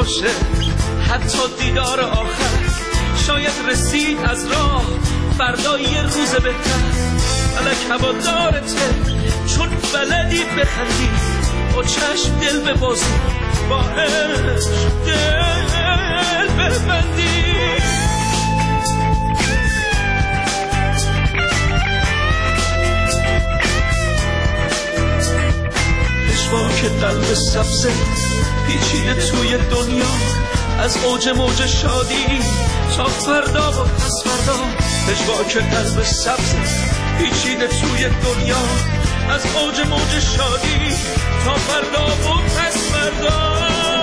باشه، حتی دیدار آخر شاید رسید از راه، فردا یه روز بهتر. فلک هوادارته چون بلدی بخندی، با چشم دل ببازی، با عشق دل ببندی. پشواک قلب سبزه پیچیده توی دنیا، از اوج موج شادی تا فردا و پس فردا. پشواک قلب سبزه پیچیده توی دنیا، از اوج موج شادی تا فردا و پس فردا.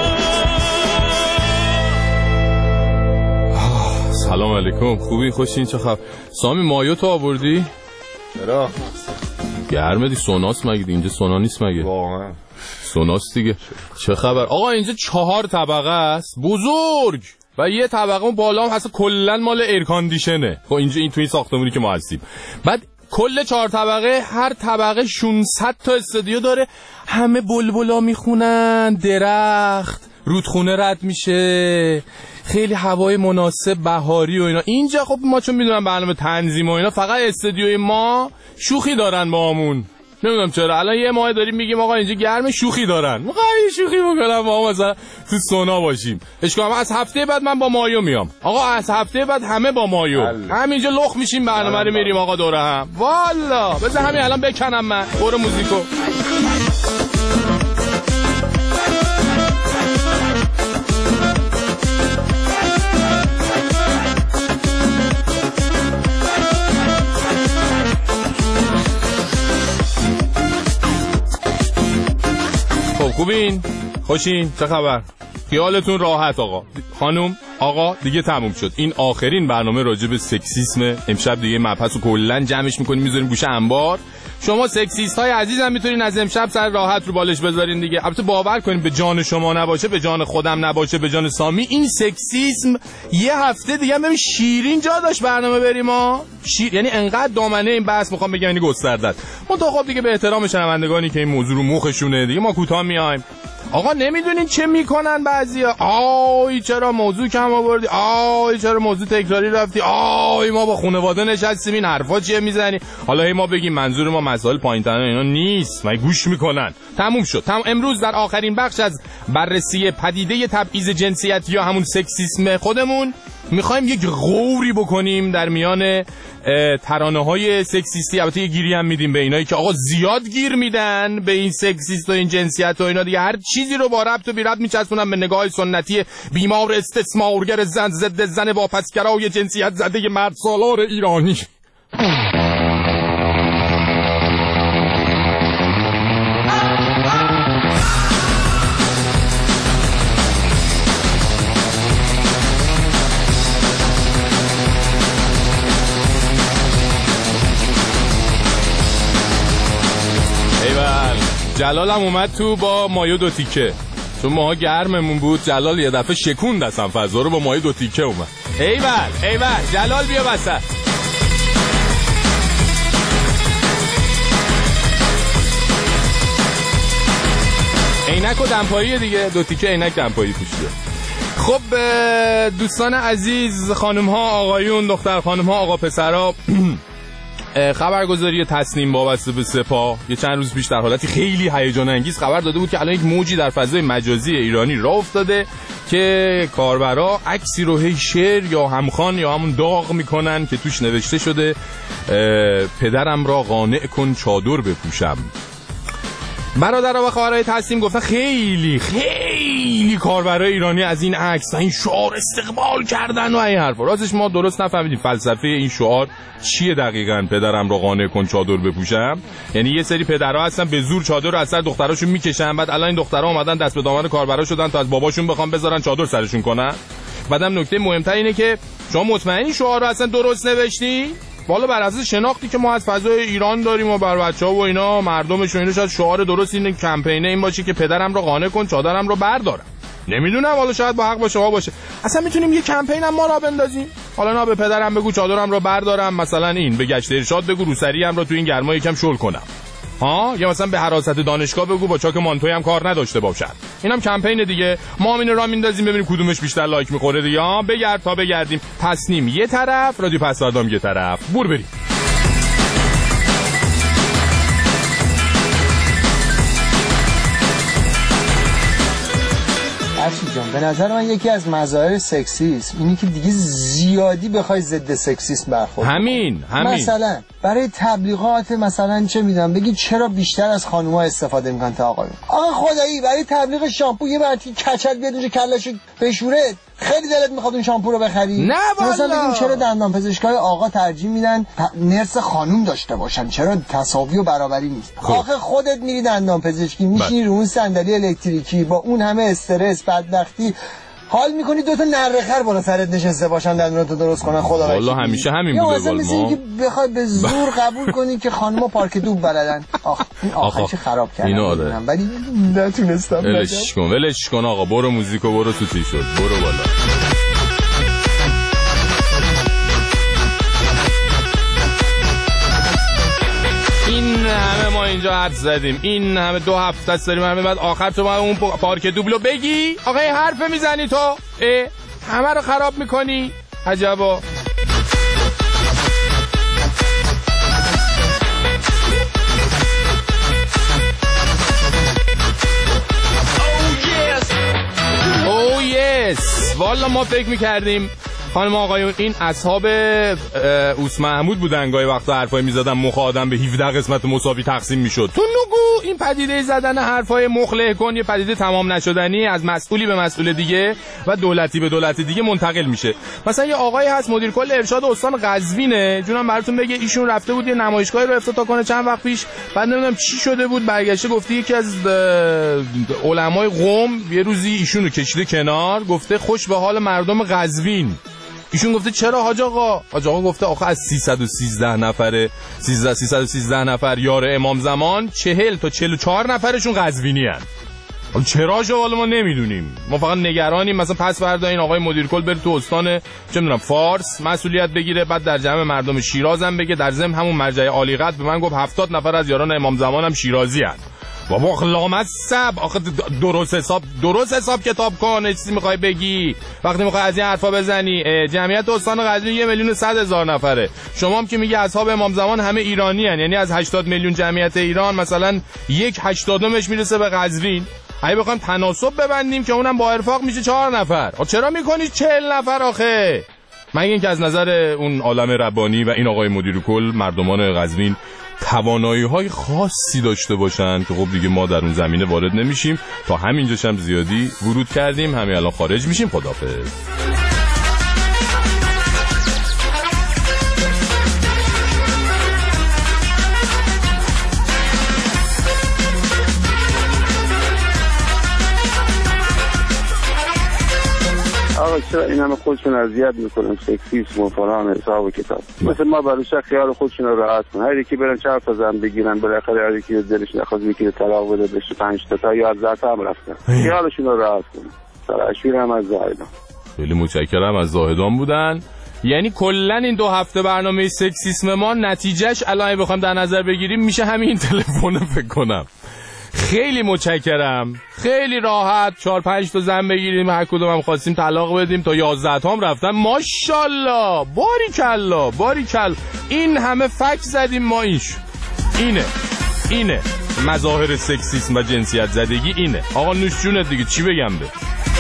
سلام علیکم، خوبی؟ خوشین؟ چه خبر؟ سامی مایو تو آوردی؟ چرا؟ گرمه دی. سوناس مگه؟ اینجا سونا نیست مگه؟ واقعا سوناس دیگه. چه خبر؟ آقا اینجا 4 طبقه است بزرگ و یه طبقه بالا هم هست کلا مال ایر کاندیشنه. خب اینجا این توی ساختمونی که ما هستیم، بعد کل 4 طبقه، هر طبقه 600 تا استودیو داره، همه بلبلا میخونن، درخت، رودخونه رد میشه، خیلی هوای مناسب بهاری و اینا. اینجا خب ما چون میدونم برنامه تنظیم و اینا، فقط استودیوی ما شوخی دارن با همون. نمیدونم چرا الان یه ماه داریم میگیم آقا اینجا گرمه، شوخی دارن. میخوام شوخی بکنم ما مثلا تو سونا باشیم. اشکال از هفته بعد من با مایو میام. آقا از هفته بعد همه با مایو همینجا لخ میشیم، برنامه رو میریم آقا دوره هم. والا بذار همین الان بکنم من. برو موزیکو. خوبین؟ خوشین؟ چه خبر؟ خیالتون راحت آقا خانم آقا، دیگه تموم شد. این آخرین برنامه راجع به سکسیسم. امشب دیگه مبحثو کلا جمعش میکنیم میذاریم گوشه انبار. شما سکسیست های عزیزم میتونین از امشب سر راحت رو بالش بذارین دیگه. البته باور کنین به جان شما نباشه، به جان خودم نباشه، به جان سامی، این سکسیسم یه هفته دیگه ببین شیرین جا داشت برنامه بریم ها. یعنی انقدر دامنه این بحث میخوام بگم یعنی گسترده است. من تا خب دیگه به احترام شنوندگانی که این موضوع رو مخشونه دیگه ما کوتاه میایم. آقا نمیدونین چه میکنن بعضیا؟ آی چرا موضوع کم آوردی؟ آی چرا موضوع تکراری رفتی؟ آی ما با خانواده نشستیم این حرفا چیه میزنی؟ حالا هی ما بگیم منظور ما مسائل پایین‌تر اینا نیست، ما گوش میکنن. تموم شد. امروز در آخرین بخش از بررسی پدیده تبعیض جنسیتی یا همون سکسیسم خودمون میخوایم یک غوری بکنیم در میان ترانه‌های سکسیستی. البته یه گیری هم میدیم به اینایی که آقا زیاد گیر میدن به این سکسیست و این جنسیت و اینا دیگه، هر چیزی رو با ربط و بی ربط میچسبونن به نگاه سنتی بیمار استثمارگر زن ضد زن واپسگرای جنسیت زده مرد سالار ایرانی. جلالم اومد تو با مایو 2 تیکه، چون ماها گرممون بود. جلال یه دفعه شکوند اصلا فضا رو، با مایو 2 تیکه اومد. ایول جلال بیا وسط. عینک و دمپایی دیگه، 2 تیکه عینک دمپایی پوشیده. خب دوستان عزیز، خانم ها آقایون، دختر خانم ها آقا پسرها، خبرگزاری تصنیم وابسته به سپاه یه چند روز پیش در حالتی خیلی هیجان انگیز خبر داده بود که الان یک موجی در فضای مجازی ایرانی راه افتاده که کاربرا عکسی رو هی شیر یا همخوان یا همون داغ میکنن که توش نوشته شده پدرم را قانع کن چادر بپوشم. برادرها و خواهرای تصمیم گفتن خیلی کاربرای ایرانی از این عکس و این شعار استقبال کردن و این حرفا. راستش ما درست نفهمیدیم فلسفه این شعار چیه دقیقاً، پدرم رو قانع کن چادر بپوشم. یعنی یه سری پدرها هستن به زور چادر رو از سر دختراشون میکشن، بعد الان این دخترها اومدن دست به دامن کاربرا شدن تا از باباشون بخوام بذارن چادر سرشون کنن. بعدم نکته مهمتر اینه که شما مطمئنی شعار رو اصلا درست نوشتی؟ والا بر اساس شناختی که ما از فضای ایران داریم و بر بچه‌ها و اینا مردمش و اینا، شاید شعار درست اینه، کمپین این باشه که پدرم رو قانع کن چادرم رو بردارم. نمیدونم، والا شاید با حق باشه ها باشه. اصلا میتونیم یه کمپین هم ما را بندازیم. حالا نه به پدرم بگو چادرم رو بردارم، مثلا این به گشت ارشاد بگو روسری هم رو تو این گرما یکم شل کنم. ها، یا مثلا به حراست دانشگاه بگو با چاک مانتوی هم کار نداشته باشن. اینم کمپین دیگه، ما اینو را میندازیم ببینیم کدومش بیشتر لایک میخوره دیگه. بگرد تا بگردیم. تصنیم یه طرف، رادیو پسوردام یه طرف. بریم. افشین جان، به نظر من یکی از مظاهر سکسیسم اینی که دیگه زیادی بخوای ضد سکسیسم برخورد. همین. مثلا برای تبلیغات مثلا چه میدونم بگی چرا بیشتر از خانوما استفاده میکنن تا آقایون. آقا خدایی برای تبلیغ شامپو یه مرتی کچل بیاد اونجا کلاشو بشوره، خیلی دلت میخواد اون شامپو رو بخری؟ نه والا. مثلا بگیم چرا دندان پزشکای آقا ترجیح میدن نرس خانوم داشته باشن، چرا تساوی و برابری نیست؟ آخه خودت میری دندان پزشکی میشینی رو اون صندلی الکتریکی با اون همه استرس بدبختی، حال میکنی دوتا نرخر بالا سرت نشسته باشن دندوناتو درست کنن. خدا والله همیشه همین بوده. یا مثلا اینکه بخوای به زور قبول کنی که خانم‌ها پارک دوب بلدن. این آخرش خراب کردن ولی نتونستم. ولش کن آقا، برو موزیکو برو تو تی شد، برو بالا. این همه ما اینجا حرف زدیم، این همه 2 هفته است داریم همه، بعد آخر تو باید اون پارک دوبلو بگی؟ آقا این حرف میزنی تو؟ همه رو خراب میکنی؟ عجبا. Oh yes. والا ما فکر میکردیم خانم آقایون این اصحاب اوس محمود بودن، گاهی وقتا حرفای میزدن مخ آدم به 17 قسمت مساوی تقسیم میشد. تو نگو این پدیده زدن حرفای مخله کن یه پدیده تمام نشدنی، از مسئولی به مسئول دیگه و دولتی به دولتی دیگه منتقل میشه. مثلا یه آقایی هست مدیر کل ارشاد استان قزوینه، جونم براتون بگه، ایشون رفته بود یه نمایشگاهی رو افتتاح کنه چند وقت پیش، بعد نمیدونم چی شده بود برگشته گفته یکی از علمای قم یه روزی ایشون رو کشیده کنار، گفته خوش به حال مردم قزوین. ایشون گفته چرا حاج آقا؟ حاج آقا گفته آخه از 313 نفر یار امام زمان 40 تا 44 نفرشون قزوینی هن. چرا حالا ما نمیدونیم، ما فقط نگرانیم. مثلا پس فردا این آقای مدیر کل بره تو استان چه میدونم فارس مسئولیت بگیره، بعد در جمع مردم شیراز هم بگه در ضمن همون مرجع عالی قدر به من گفت 70 نفر از یاران امام زمان هم شیرازی هن. بابا لامصب، آخه درست حساب کتاب کن. چیزی میخوای بگی وقتی میخوای از این حرفا بزنی؟ جمعیت استان قزوین 1,100,000 نفره، شما هم که میگی اصحاب امام زمان همه ایرانی هن، یعنی از 80 میلیون جمعیت ایران مثلا 1/80 میرسه به قزوین. اگه بخوایم تناسب ببندیم که اونم با ارفاق میشه 4 نفر. چرا میکنی 40 نفر آخه؟ مگه اینکه از نظر اون عالم ربانی و این آقای مدیر کل مردمان قزوین توانایی‌های خاصی داشته باشن که خب دیگه ما در اون زمینه وارد نمیشیم، تا همینجاش هم زیادی ورود کردیم، همین الان خارج میشیم. خداحافظ. آقا چرا این همه خودشون اذیت میکنن، سکسیسم و فلان حساب و کتاب؟ مثل ما برای خیال خودشون رو راحت کنن، هر یکی برن 4 تا زن بگیرن، بالاخره هر یکی دلش نخواد میگیره طلاق بده بشه 5 تا یا 11 تا هم رفتن، خیالشون رو راحت کنن. سراشیر هم از زاهدان. خیلی متشکرم از زاهدان بودن. یعنی کلا این 2 هفته برنامه سکسیسم ما نتیجهش الان بخوام در نظر بگیریم میشه همین تلفن فکر کنم. خیلی متشکرم، خیلی راحت 4-5 تا زن بگیریم، هر کدوم هم خواستیم طلاق بدیم تا 11 تا هم رفتن. ماشاءالله، باریکلا. این همه فک زدیم ما. اینه مظاهر سکسیسم و جنسیت زدگی. اینه آقا، نوش جونت دیگه، چی بگم به.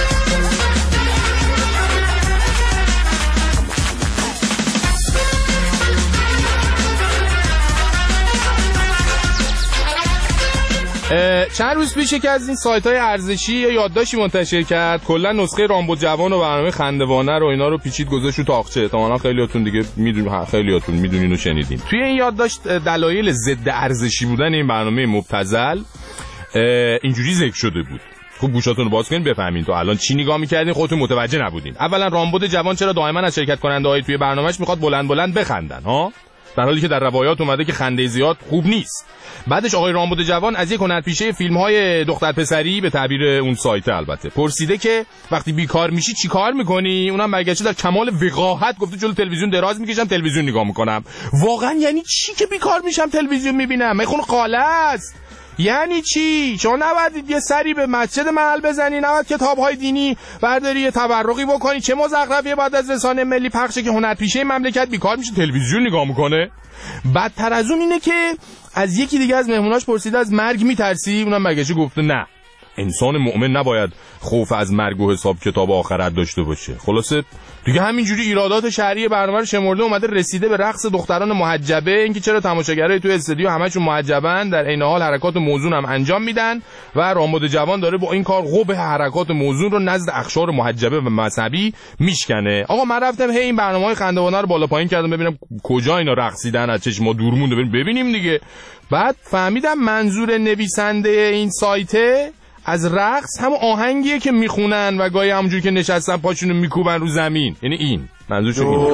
چند روز پیش که از این سایت‌های ارزشی یه یادداشتی منتشر کرد، کلا نسخه رامبو جوان و برنامه خندوانه رو اینا رو پیچید گذاشت رو تاقچه. احتمالاً خیلیاتون دیگه میدونین و شنیدین. توی این یادداشت دلایل ضد ارزشی بودن این برنامه مبتذل اینجوری ذکر شده بود. خوب گوشاتون رو باز کنین بفهمین. تو الان چی نگاه می‌کردین خودتون متوجه نبودین. اولا رامبو جوان چرا دائما از شرکت کننده‌های توی برنامه‌اش میخواد بلند بخندن ها؟ در حالی که در روایات اومده که خنده زیاد خوب نیست. بعدش آقای رامبد جوان از یک هنرپیشه فیلم‌های دختر پسری به تعبیر اون سایت البته پرسیده که وقتی بیکار میشی چی کار میکنی؟ اونم برگشته در کمال وقاحت گفته جلو تلویزیون دراز میکشم تلویزیون نگاه میکنم. واقعا یعنی چی که بیکار میشم تلویزیون میبینم؟ میخون قاله است. یعنی چی؟ شما نباید یه سری به مسجد محل بزنی، نباید کتاب‌های دینی برداری یه تبرقی بکنی؟ چه مزخرفیه بعد از رسانه ملی پخشه که هنرپیشه مملکت بیکار میشه تلویزیون نگاه میکنه؟ بدتر از اون اینه که از یکی دیگه از مهموناش پرسیده از مرگ میترسی؟ اونم مگه گفته نه، انسان مؤمن نباید خوف از مرگ و حساب کتاب آخرت داشته باشه. خلاصه دیگه همینجوری ایرادات شهری برنامه رو شمرده اومده رسیده به رقص دختران محجبه، اینکه چرا تماشاگرای تو استودیو همشون محجبن، در عین حال حرکات موزون هم انجام میدن و رامبد جوان داره با این کار قبح حرکات موزون رو نزد اقشار محجبه و مذهبی میشکنه. آقا من رفتم این برنامه‌های خنده‌وانه رو بالا پایین کردم ببینم کجا اینا رقصیدن، از چشم ما دور مونده ببینیم دیگه. بعد فهمیدم منظور نویسنده این سایته از رقص هم آهنگیه که میخونن و گاهی همونجوری که نشستن پاشونو میکوبن رو زمین، یعنی این منظورش اینه.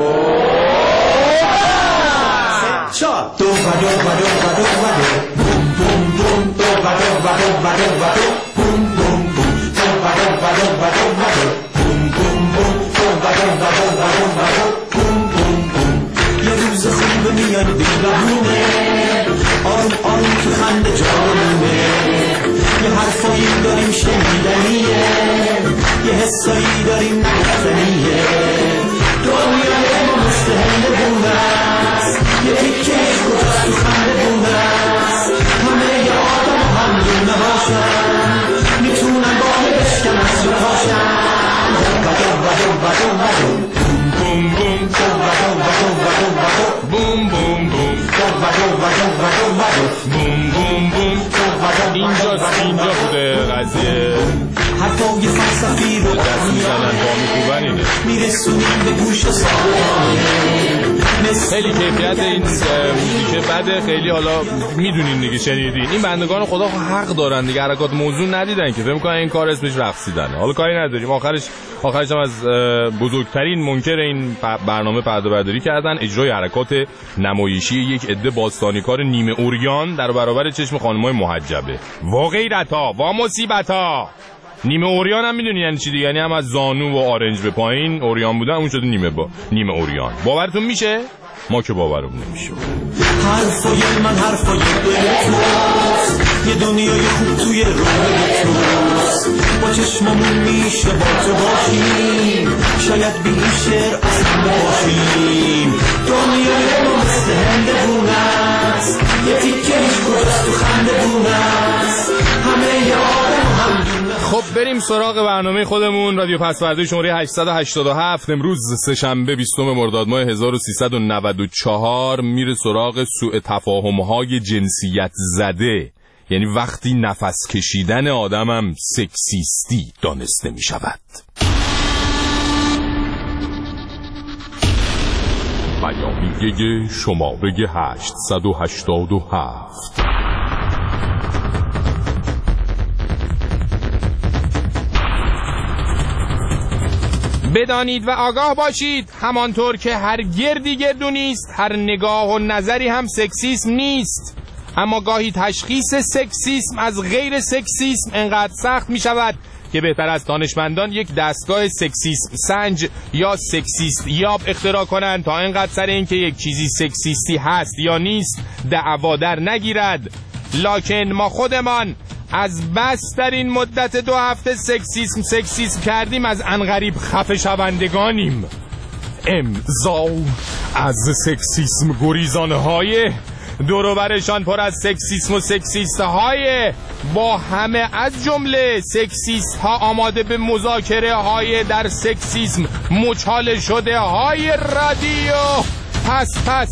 یه روز خوب میاد بیرونه آن تو خنده جانونه، یه حرفایی داریم شنیدنیه، یه حسایی داریم نگفتنیه، دنیای ما مثل هنده بونست، یه تیکهش کجاست تو خنده بونست، همه یه آدم هم دونه باشن، میتونن باقی بشکنن و پاشن. بوم بوم بوم بوم بوم بوم بوم اینجا بوده قضیه حرفای فلسفی رو دست میزنن با میکوبن اینه میرسونیم به گوش ساده. خیلی کیفیت این موزیکه بده، خیلی حالا میدونین دیگه شنیدین. این بندگان خدا حق دارن دیگه، حرکات موضوع ندیدن که فکر می‌کنن این کار اسمش رقصیدنه. حالا کاری نداریم، آخرش هم از بزرگترین منکر این برنامه پرده برداری کردن، اجرای حرکات نمایشی یک عده باستانیکار نیمه اوریان در برابر چشم خانم‌های محجبه. واقعیت‌ها و مصیبت‌ها. نیمه اوریان هم میدونی یعنی چی دیگه؟ یعنی هم از زانو و آرنج به پایین اوریان بودن، اون شده نیمه اوریان. باورتون میشه؟ ما که باورمون نمیشه. حرفای من حرفای توست، یه دنیای خوب توی روی توست، با چشممون میشه با تو باشیم، شاید بی شعر اصلا باشیم، دنیای ما مثل هنده بونست، یه تیکهش کجاست تو خنده بونست، همه یه آدم هم دونه. خب بریم سراغ برنامه خودمون. رادیو پسورده شماره 887 امروز سه‌شنبه 20 مرداد ماه 1394 میره سراغ سوء تفاهم‌های جنسیت زده، یعنی وقتی نفس کشیدن آدمم سکسیستی دانسته می شود. بیانیه شماره 887. بدانید و آگاه باشید همانطور که هر گردی گردو نیست، هر نگاه و نظری هم سکسیسم نیست، اما گاهی تشخیص سکسیسم از غیر سکسیسم انقدر سخت می شود که بهتر از دانشمندان یک دستگاه سکسیسم سنج یا سکسیست یاب اختراع کنند تا اینقدر سر این که یک چیزی سکسیستی هست یا نیست دعوا در نگیرد. لکن ما خودمان از بس در این مدت 2 هفته سکسیسم کردیم از انقریب خفه شوندگانیم. امضا از سکسیسم گریزانهای دوروبرشان پر از سکسیسم و سکسیست های با همه از جمله سکسیست ها آماده به مذاکره های در سکسیسم مچاله شده های رادیو. پس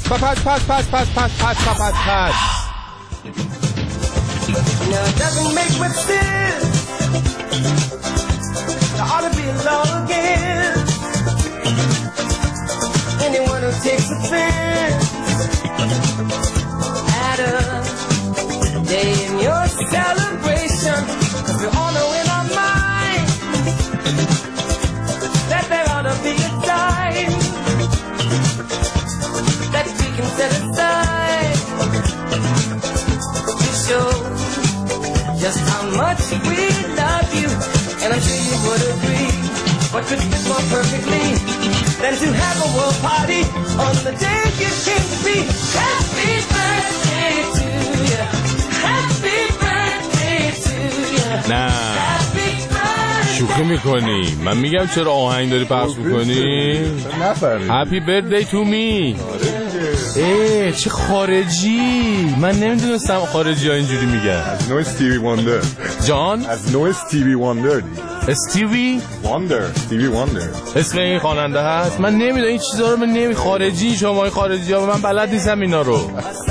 Now it doesn't make much sense. There ought to be a law again. Anyone who takes offense at a day in your celebration, 'cause we all know in our mind that there ought to be a time that we can set aside. how much we love you, and I'm sure you would agree. What could fit more perfectly than to have a world party on the day you came to be? Happy birthday to you. Happy birthday to you. نه شوخی میکنی. من میگم چرا آهنگ داری پخش میکنی؟ Happy birthday to me. چه خارجی. من نمیدونستم خارجی ها اینجوری میگن. از نوع استیوی واندر. جان؟ از نوع استیوی واندر. استیوی واندر. اسم این خواننده هست. من نمیدونم این چیزا رو. من خارجی شما خارجی ها. من بلد نیستم اینا رو.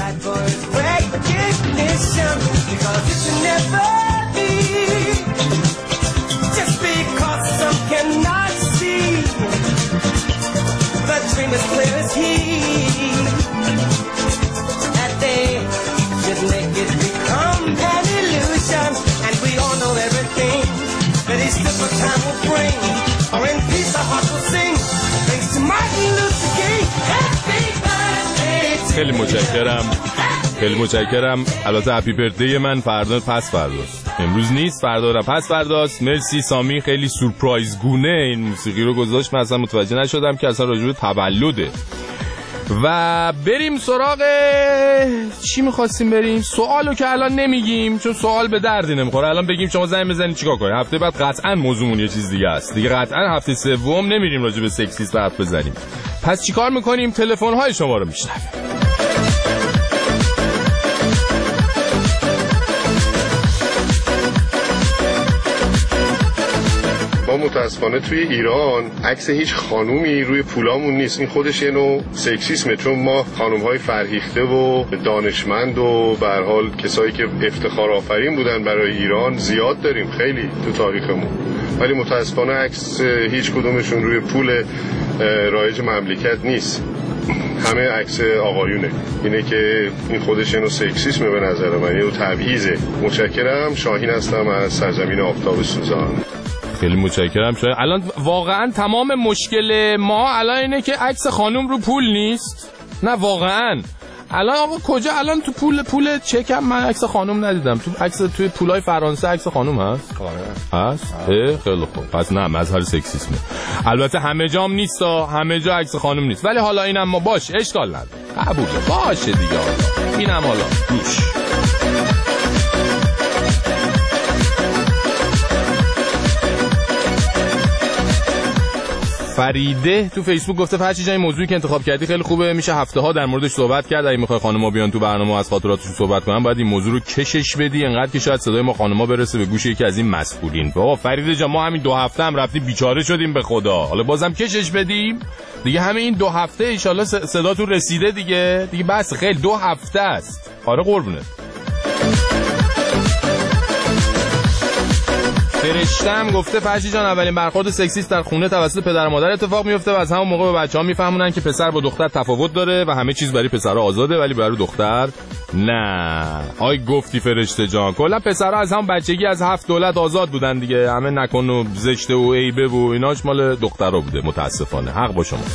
As clear as he, that they should make it become an illusion, and we all know everything that each different time will bring, or in peace our hearts will sing, thanks to Martin Luther King. Happy birthday to خیلی متشکرم. البته هپی بردی من فردا پس فرداست، امروز نیست، فردا را پس فرداست. مرسی سامی، خیلی سورپرایز گونه این موسیقی رو گذاشت. من اصلا متوجه نشدم که اصلا راجع به تولده. و بریم سراغ چی می‌خواستیم بریم؟ سوالو که الان نمیگیم چون سوال به دردی نمیخوره. الان بگیم شما زنگ بزنید چیکار کنید؟ هفته بعد قطعاً موضوعمون یه چیز دیگه است. دیگه قطعاً هفته سوم نمیریم راجع به سکسیست حرف بزنیم. پس چیکار می‌کنیم؟ تلفن‌های شما رو میشنویم. ما متاسفانه توی ایران عکس هیچ خانومی روی پولامون نیست. این خودش یه نوع سکسیسمه، چون ما خانوم‌های فرهیخته و دانشمند و به هر حال کسایی که افتخار آفرین بودن برای ایران زیاد داریم خیلی تو تاریخمون، ولی متاسفانه عکس هیچ کدومشون روی پول رایج مملکت نیست. همه عکس آقایونه. اینه که این خودش یه نوع سکسیسمه به نظر من، یه نوع تبعیضه. متشکرم. شاهین هستم از سرزمین آفتاب سوزان. خیلی متشکرم. الان واقعا تمام مشکل ما الان اینه که عکس خانم رو پول نیست. نه واقعا الان آقا کجا الان تو پول چکم من عکس خانم ندیدم. تو عکس توی پولای فرانسه عکس خانم هست؟ هست؟ خیلی خوب. پس نه مظهر سکسیسمه. البته همه جام نیست، همه جا عکس خانم نیست، ولی حالا اینم ما باشه، اشکال نداره، قبوله، باشه دیگه. حالا اینم حالا گوش. فریده تو فیسبوک گفته فرشی جان این موضوعی که انتخاب کردی خیلی خوبه، میشه هفته ها در موردش صحبت کرد. اگه میخوای خانم‌ها بیان تو برنامه از خاطراتشون صحبت کنن باید این موضوع رو کشش بدی، انقدر که شاید صدای ما خانم‌ها برسه به گوش یکی از این مسئولین. بابا فریده جان ما همین 2 هفته هم رفتیم بیچاره شدیم به خدا، حالا بازم کشش بدیم دیگه. همین این 2 هفته ان شاءالله صداتون رسیده دیگه بس. خیلی 2 هفته است. آره قربونت. فرشتم گفته فرشی جان اولین برخورد سکسیست در خونه توسط پدر و مادر اتفاق میفته و از همون موقع به بچه‌ها میفهمونن که پسر با دختر تفاوت داره و همه چیز برای پسرها آزاده ولی برای دختر نه. آی گفتی فرشته جان، کلا پسرها از همون بچگی از 7 دولت آزاد بودن دیگه، همه نکن و زشته و عیبه و ایناش مال دخترها بوده. متاسفانه حق با شما.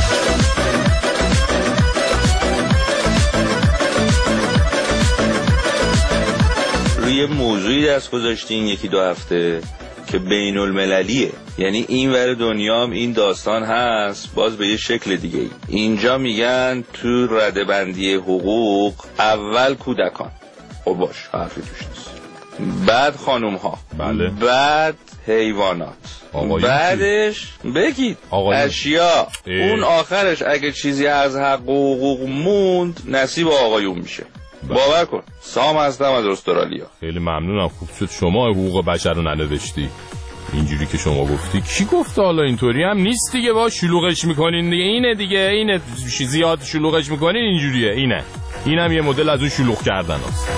روی موضوعی دست گذاشتین 1-2 هفته که بین المللیه، یعنی این ور دنیا هم این داستان هست باز به یه شکل دیگه. اینجا میگن تو ردبندی حقوق اول کودکان، خب باش حرفی توش نیست، بعد خانوم ها، بله، بعد حیوانات، بعدش بگید اشیا، اون آخرش اگه چیزی از حق و حقوق موند نصیب آقایون میشه. باور کن. سام هستم از استرالیا. خیلی ممنونم، خوب شد شما حقوق بشر رو ننوشتی اینجوری که شما گفتی. کی گفته حالا اینطوری هم نیست دیگه، با شلوغش میکنین دیگه. اینه زیاد شلوغش میکنین اینجوریه. اینم یه مدل از اون شلوغ کردن هست.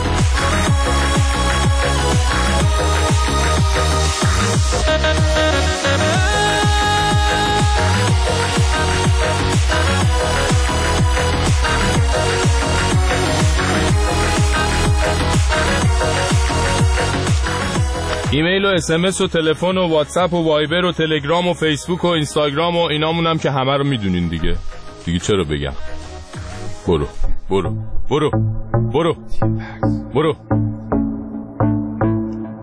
ایمیل و اسمس و تلفن و واتساپ و وایبر و تلگرام و فیسبوک و اینستاگرام و اینامونم که همه رو میدونین دیگه چرا بگم. برو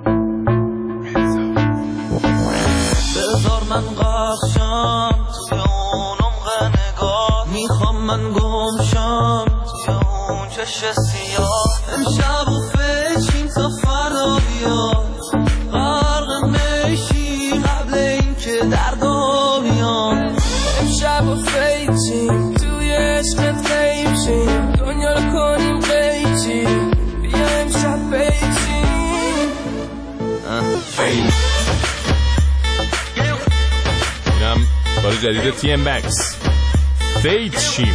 بشه سیاه امشب و فچین تا فردا بیاد غرق میشی قبل این که دردا بیان امشب و فچین توی عشقت قیبشیم دنیا رو کنیم قیچی بیا امشب فچین اینم کار جدید TM Max فیت شیم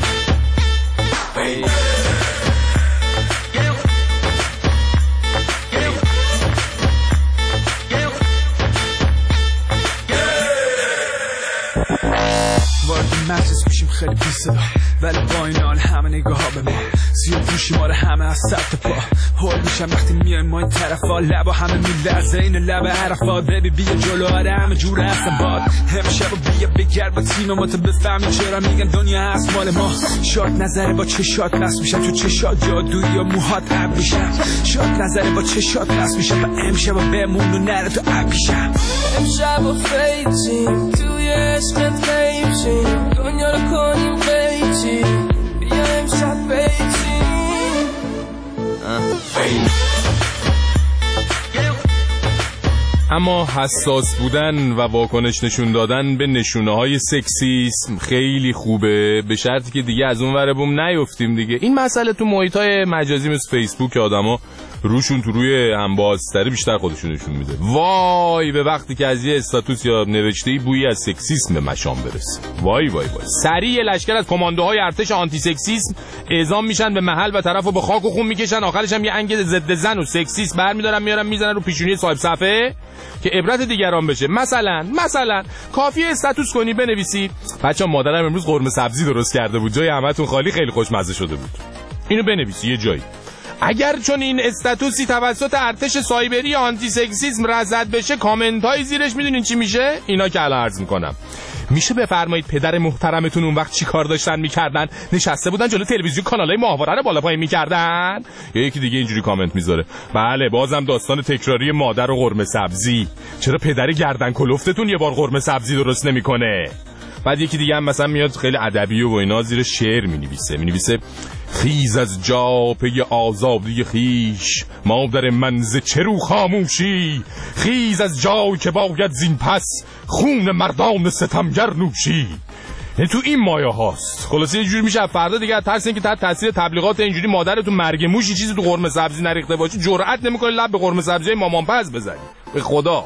وارد مجلس میشیم خیلی بی صدا ولی با این حال همه نگاه ها به ما زیاد پوشی ما رو همه از سر تا پا هول میشم وقتی میایم ما این طرفا لبا همه میلرزه این لب عرفا ببی بیا جلو آره همه جور هستم باد امشب و بیا بگرد با تیم ما تا بفهمی چرا میگن دنیا هست مال ما شاد نظره با چشات بس میشم تو چشات جادویی یا موهات عب میشم شاد نظره با چشات بس میشم و امشب و بمون و نره تو عب میشم امشب و فیتیم توی عشقت قیبشیم دنیا رو کنیم قیچی بیا امشب فیتیم اما حساس بودن و واکنش نشون دادن به نشونه‌های سکسیسم خیلی خوبه به شرطی که دیگه از اون ور بوم نیفتیم دیگه. این مسئله تو محیط‌های مجازی مثل فیسبوک که آدما روشون تو روی انبازتری بیشتر خودشون نشون میده. وای به وقتی که از یه استاتوس یا نوشته‌ای بویی از سکسیسم به مشام برسه. وای وای وای. سریع لشکر از کماندوهای ارتش آنتی سکسیسم اعزام میشن به محل و طرفو به خاک و خون میکشن آخرش هم یه انگ ضد زن و سکسیسم برمی‌دارن میارن میزنن رو پیشونی صاحب صفحه که عبرت دیگران بشه. مثلا کافیه استاتوس کنی بنویسی بچا مادرم امروز قرمه سبزی درست کرده بود جای همتون خالی خیلی خوشمزه شده بود. اینو بنویسی یه جایی. اگر چون این استاتوسی توسط ارتش سایبری آنتی سکسیسم رصد بشه کامنت های زیرش میدونین چی میشه؟ اینا که الان عرض میکنم. میشه بفرمایید پدر محترمتون اون وقت چی کار داشتن میکردن؟ نشسته بودن جلو تلویزیون کانالای ماهواره رو بالا پایین میکردن؟ یا یکی دیگه اینجوری کامنت میذاره بله بازم داستان تکراری مادر و قرمه سبزی. چرا پدر گردن کلفتتون یه بار قرمه سبزی درست نمیکنه؟ بعد یکی دیگه هم مثلا میاد خیلی ادبی و اینا زیر شعر مینویسه خیز از جا پی آزادی خیش مادر منز چرو خاموشی خیز از جا که باید زین پس خون مردان ستمگر نوشی. یعنی تو این مایه هاست. خلاصه یه جوری میشه فردا دیگه ترس این که تحت تاثیر تبلیغات اینجوری مادرتون مرگ موشی چیزی تو قرمه سبزی نریخته باشه جرئت نمیکنه لب به قرمه سبزی مامان پز بزنی. به خدا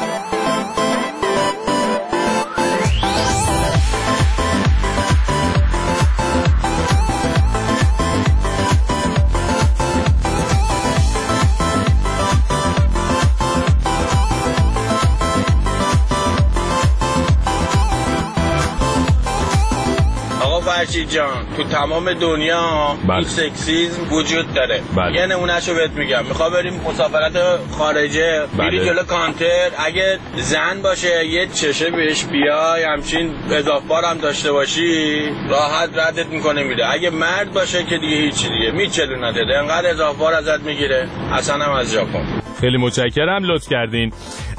فرشید جان تو تمام دنیا این سکسیسم وجود داره. یه نمونهشو بهت میگم. میخوای بریم مسافرت خارجه میری جلو کانتر اگه زن باشه یه چشه بهش بیای همچین اضافه بار هم داشته باشی راحت ردت میکنه میره. اگه مرد باشه که دیگه هیچی دیگه میچلونه داده انقدر اضافه بار ازت میگیره. اصلا هم از ژاپن. خیلی متشکرم لطف کردین.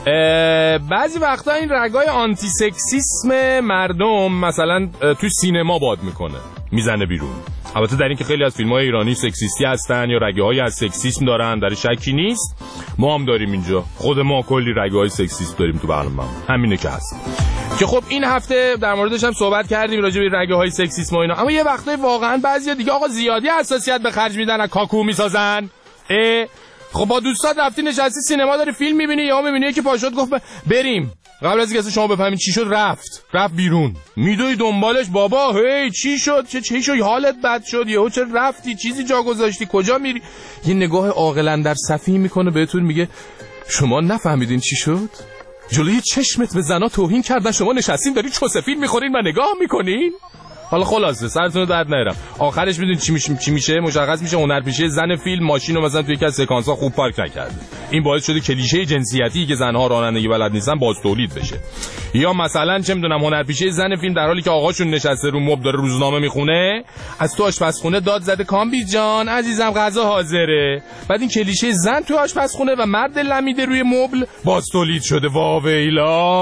بعضی وقتا این رگای آنتی سکسیسم مردم مثلا تو سینما باد میکنه میزنه بیرون. البته در این که خیلی از فیلم‌های ایرانی سکسیستی هستن یا رگه‌های از سکسیسم دارن در شکی نیست. ما هم داریم اینجا خود ما کلی رگه‌های سکسیست داریم تو برنامه همینه که هست که خب این هفته در موردش هم صحبت کردیم راجع به رگه‌های سکسیسم و اینا. اما یه وقتایی واقعا بعضیا دیگه آقا زیادی حساسیت به خرج میدن از کاکو میسازن. خب با دوستات رفتی نشستی سینما داری فیلم میبینی یا میبینی که پاشوت گفت بریم قبل از اینکه شما بفهمید چی شد رفت بیرون میدوی دنبالش بابا هی چی شد چی شد حالت بد شد یهو چرا رفتی چیزی جا گذاشتی کجا میری. یه نگاه عاقلان در صفی میکنه بهتون میگه شما نفهمیدین چی شد جلوی چشمت به زنا توهین کردن شما نشستین داری چوسفیل میخورین و نگاه میکنین. حالا خلاصه سرتون درد نرم آخرش میدونید چی میشه مشخص میشه هنرپیشه زن فیلم ماشین رو مثلا توی یکی از سکانس‌ها خوب پارک نکرده. این باعث شده کلیشه جنسیتی که زنها رانندگی بلد نیستن باز تولید بشه. یا مثلا چه میدونم هنرپیشه زن فیلم در حالی که آقاشون نشسته رو مبل داره روزنامه میخونه از تو آشپزخونه داد زده کامبیز جان عزیزم غذا حاضره. بعد این کلیشه زن تو آشپزخونه و مرد لمیده روی مبل باز تولید شده. واویلا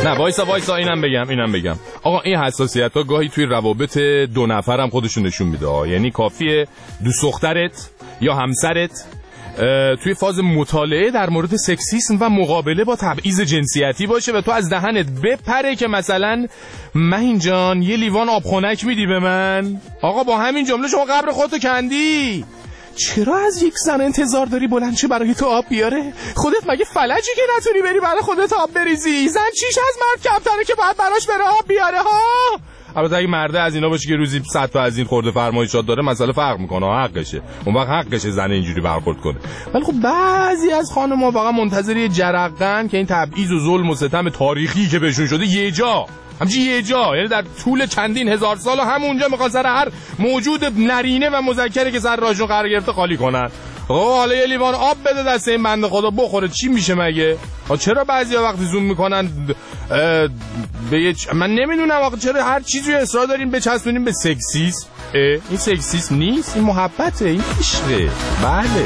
نه وایسا اینم بگم آقا این حساسیت ها گاهی توی روابط دو نفر هم خودشون نشون میده. یعنی کافیه دوست دخترت یا همسرت توی فاز مطالعه در مورد سکسیسم و مقابله با تبعیض جنسیتی باشه و تو از دهنت بپره که مثلا مهین جان یه لیوان آب خنک میدی به من. آقا با همین جمله شما قبر خودتو کندی. چرا از یک زن انتظار داری بلند چه برای تو آب بیاره؟ خودت مگه فلجی که نتونی بری برای خودت آب بریزی؟ زن چیش از مرد کمتره که باید براش بره آب بیاره ها؟ البته اگه مرده از اینا باشه که روزی 100 تا از این خورده فرمایشات داره مسئله فرق میکنه، حقشه، اون وقت حقشه زن اینجوری برخورد کنه. ولی خب بعضی از خانم‌ها واقعا منتظر یه جرقه‌ن که این تبعیض و ظلم و ستم تاریخی که بهشون شده یه جا یعنی در طول چندین هزار سال همونجا میخوان سر هر موجود نرینه و مذکری که سر راهشون قرار گرفته خالی کنن. حالا یه لیوان آب بده دست این بنده خدا بخوره، چی میشه مگه؟ چرا بعضیا وقتی زوم میکنن من نمیدونم واقعا چرا هر چیزی اصرار دارین بچسبونین به سکسیسم؟ این سکسیسم نیست، این محبته، این عشقه. بله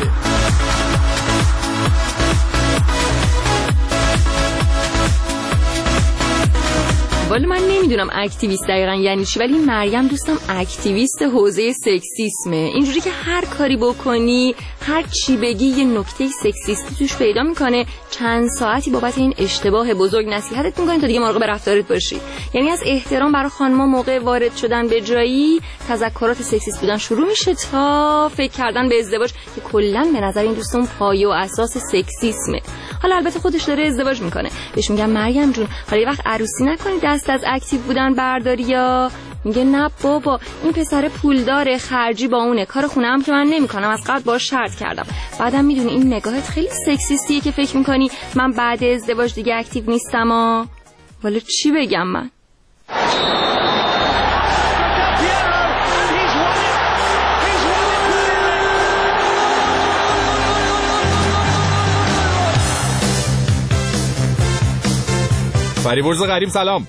والا من نمیدونم اکتیویست دقیقا یعنی چی، ولی مریم دوستم اکتیویست حوزه سکسیسمه. اینجوری که هر کاری بکنی، هر چی بگی یه نکته سکسیستی توش پیدا میکنه، چند ساعتی بابت این اشتباه بزرگ نصیحتت میکنه تا دیگه مراقب رفتارت باشی. یعنی از احترام برای خانم‌ها موقع وارد شدن به جایی تذکرات سکسیست بودن شروع میشه تا فکر کردن به ازدواج که کلا به نظر این دوستم پایه و اساس سکسیسمه. حالا البته خودش داره ازدواج میکنه، بهش میگم مریم جون حالا یه وقت عروسی نکنی دست از اکتیو بودن برداری، یا میگه نه بابا این پسر پولدار خرجی با اونه، کار خونه هم که من نمیکنم، از قبل باهاش شرط کردم. بعدم میدونی این نگاهت خیلی سکسیستیه که فکر میکنی من بعد ازدواج دیگه اکتیو نیستم. والا چی بگم من؟ فریبرز غریب سلام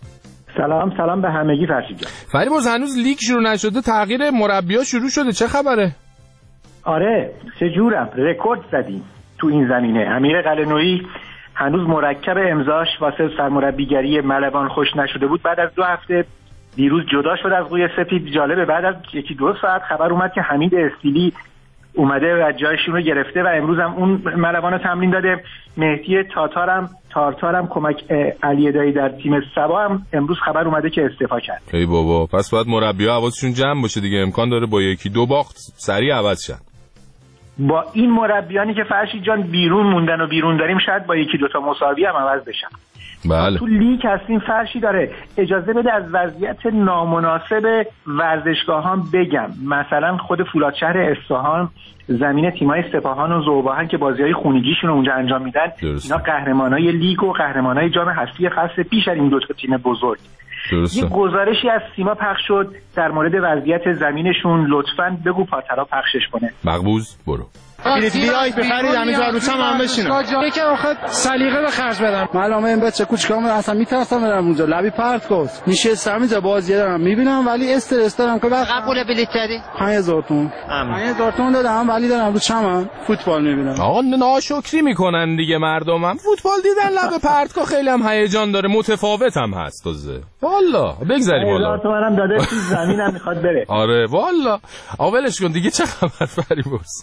به همگی. فرشید جان فریبرز هنوز لیگ شروع نشده، تغییر مربی‌ها شروع شده، چه خبره؟ آره چه جورم، رکورد زدیم تو این زمینه. امیر قلعه‌نویی هنوز مرکب امضاش واسه سرمربیگری ملوان خوش نشده بود، بعد از 2 هفته دیروز جدا شد از قوی سپید. جالبه بعد از 1-2 ساعت خبر اومد که حمید استیلی اومده و جایشون رو گرفته و امروز هم اون ملوان رو تمرین داده. مهدی تارتارم کمک علی دایی در تیم سبا هم امروز خبر اومده که استعفا کرد. ای بابا، پس باید مربی‌ها حواسشون جمع باشه دیگه، امکان داره با 1-2 باخت سریع عوض شن. با این مربیانی که فرشید جان بیرون موندن و بیرون داریم شاید با 1-2 تا مساوی هم عوض بشن. بله. تو لیگ هستیم فرشی داره. اجازه بده از وضعیت نامناسب ورزشگاه هم بگم. مثلا خود فولادشهر اصفهان زمین تیمای سپاهان و ذوباهن که بازی‌های خونگیشون رو اونجا انجام میدن، اینا قهرمانای لیگ و قهرمانای جام حذفی فصل پیش از این 2 تا تیم بزرگ. درسته. یه گزارشی از سیما پخش شد در مورد وضعیت زمینشون، لطفاً بگو پاترا پخشش کنه. مقبوز برو. بیایید بخرید همینجا رو چم هم بشینم. یکی آخه سلیقه به خرج بدم. معلومه این بچه کوچیکام اصلا میترسم برم اونجا، لبی پرت کس. نشستم اینجا بازی دارم میبینم ولی استرس دارم که قبول بلیط دادی 5000 تومان. 5000 تومان دادم ولی دارم رو چمم فوتبال میبینم. آقا ناشکری میکنن دیگه مردمم. فوتبال دیدن لب پرت که خیلی هم هیجان داره، متفاوت هم هست تازه. والا بگذاریم والا. 1000 تومانم داده تو زمینم میخواد بره. آره والا. اولش کن دیگه، چه خبر فریبرز؟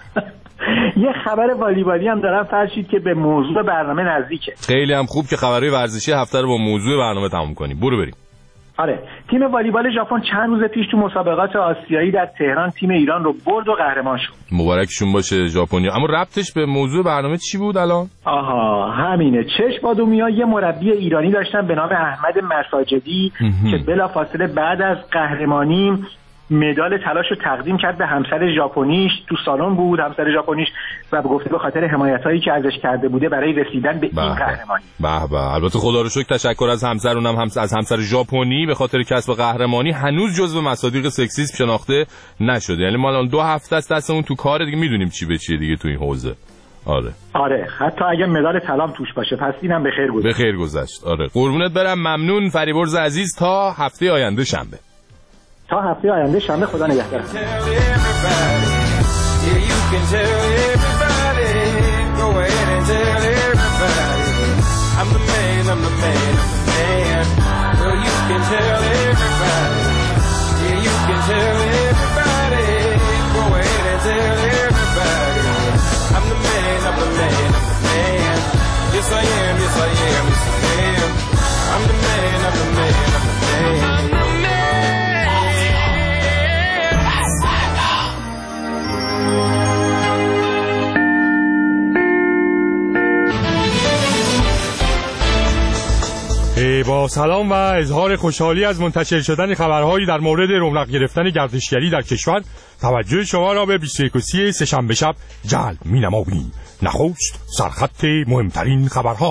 یه خبر والیبالی هم دارم فرشید که به موضوع برنامه نزدیکه. خیلی هم خوب که خبرهای ورزشی هفته رو با موضوع برنامه تموم کنیم. برو بریم. آره تیم والیبال ژاپن چند روز پیش تو مسابقات آسیایی در تهران تیم ایران رو برد و قهرمان شد. مبارکشون باشه ژاپنیا. اما ربطش به موضوع برنامه چی بود الان؟ آها همینه. چشم بادومیا یه مربی ایرانی داشتن به نام احمد مساجدی که بلافاصله بعد از قهرمانی مدال طلاش رو تقدیم کرد به همسر ژاپنیش. تو سالن بود همسر ژاپنیش و گفته به خاطر حمایتایی که ازش کرده بوده برای رسیدن به این قهرمانی. به البته خدا رو شکر، تشکر از همسر، اونم از همسر ژاپنی به خاطر کسب قهرمانی. هنوز جزو مصادیق سکسیسم شناخته نشده، یعنی ما الان 2 هفته است دستمون تو کار دیگه، میدونیم چی به چیه دیگه تو این حوزه. آره حتی اگه مدال طلام توش باشه، پس اینم به خیر گذشت. آره قربونت برم، ممنون فریبرز عزیز. تا هفته آینده شنبه. خدا نگهدار. I'm the man با سلام و اظهار خوشحالی از منتشر شدن خبرهایی در مورد رونق گرفتن گردشگری در کشور توجه شما را به 21 سه‌شنبه شب جلب می‌نماییم. نخست سرخط مهمترین خبرها.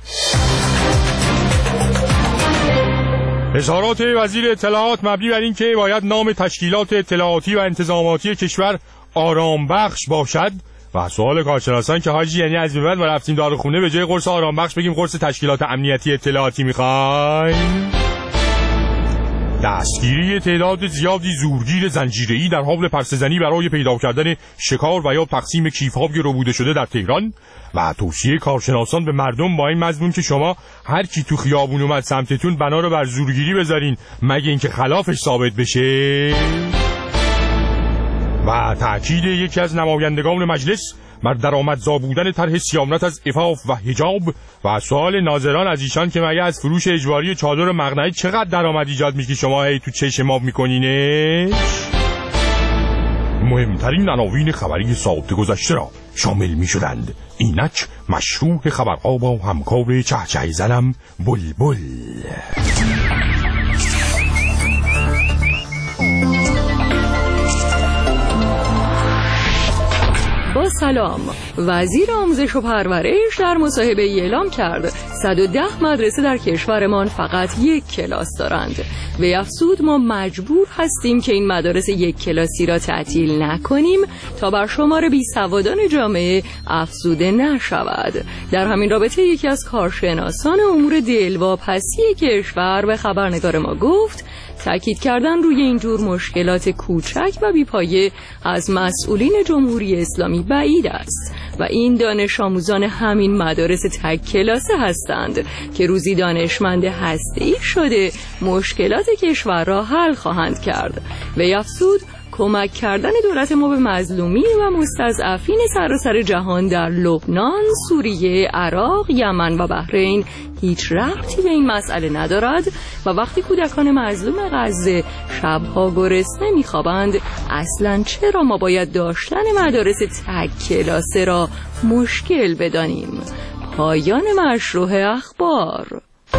اظهارات وزیر اطلاعات مبنی بر این که باید نام تشکیلات اطلاعاتی و انتظاماتی کشور آرام بخش باشد و سوال کارشناسان که حاجی یعنی از بعد ما رفتیم داروخونه به جای قرص آرام بخش بگیم قرص تشکیلات امنیتی اطلاعاتی میخوایم. دستگیری تعداد زیادی زورگیر زنجیره‌ای در حال پرسه‌زنی برای پیدا کردن شکار و یا تقسیم کیف‌های ربوده شده در تهران و توصیه کارشناسان به مردم با این مضمون که شما هر کی تو خیابون اومد سمتتون بنا رو بر زورگیری بذارین مگه اینکه خلافش ثابت بشه. و تأکید یکی از نمایندگان مجلس بر درآمدزا بودن طرح سیامت از عفاف و حجاب و سوال ناظران از ایشان که مگه از فروش اجباری چادر مقنعه چقدر درآمد ایجاد میشه شما هی تو چشم ما میکنینش. مهمترین عناوین خبری ساعت گذشته را شامل میشدند. اینک مشروع خبرها با همکار چهچه زنم بلبل. با سلام. وزیر آموزش و پرورش در مصاحبه اعلام کرد 110 مدرسه در کشورمان فقط یک کلاس دارند. وی افزود ما مجبور هستیم که این مدارس یک کلاسی را تعطیل نکنیم تا بر شمار بیسوادان جامعه افزوده نشود. در همین رابطه یکی از کارشناسان امور دلواپسی کشور به خبرنگار ما گفت تأکید کردن روی اینجور مشکلات کوچک و بیپایه از مسئولین جمهوری اسلامی بعید است و این دانش آموزان همین مدارس تک کلاسه هستند که روزی دانشمند هسته‌ای شده مشکلات کشور را حل خواهند کرد. و افزود کمک کردن دولت ما به مظلومین و مستضعفین سراسر جهان در لبنان، سوریه، عراق، یمن و بحرین هیچ ربطی به این مسئله ندارد و وقتی کودکان مظلوم غزه شبها گرسنه میخوابند اصلا چرا ما باید داشتن مدارس تک کلاسه را مشکل بدانیم. پایان مشروع اخبار.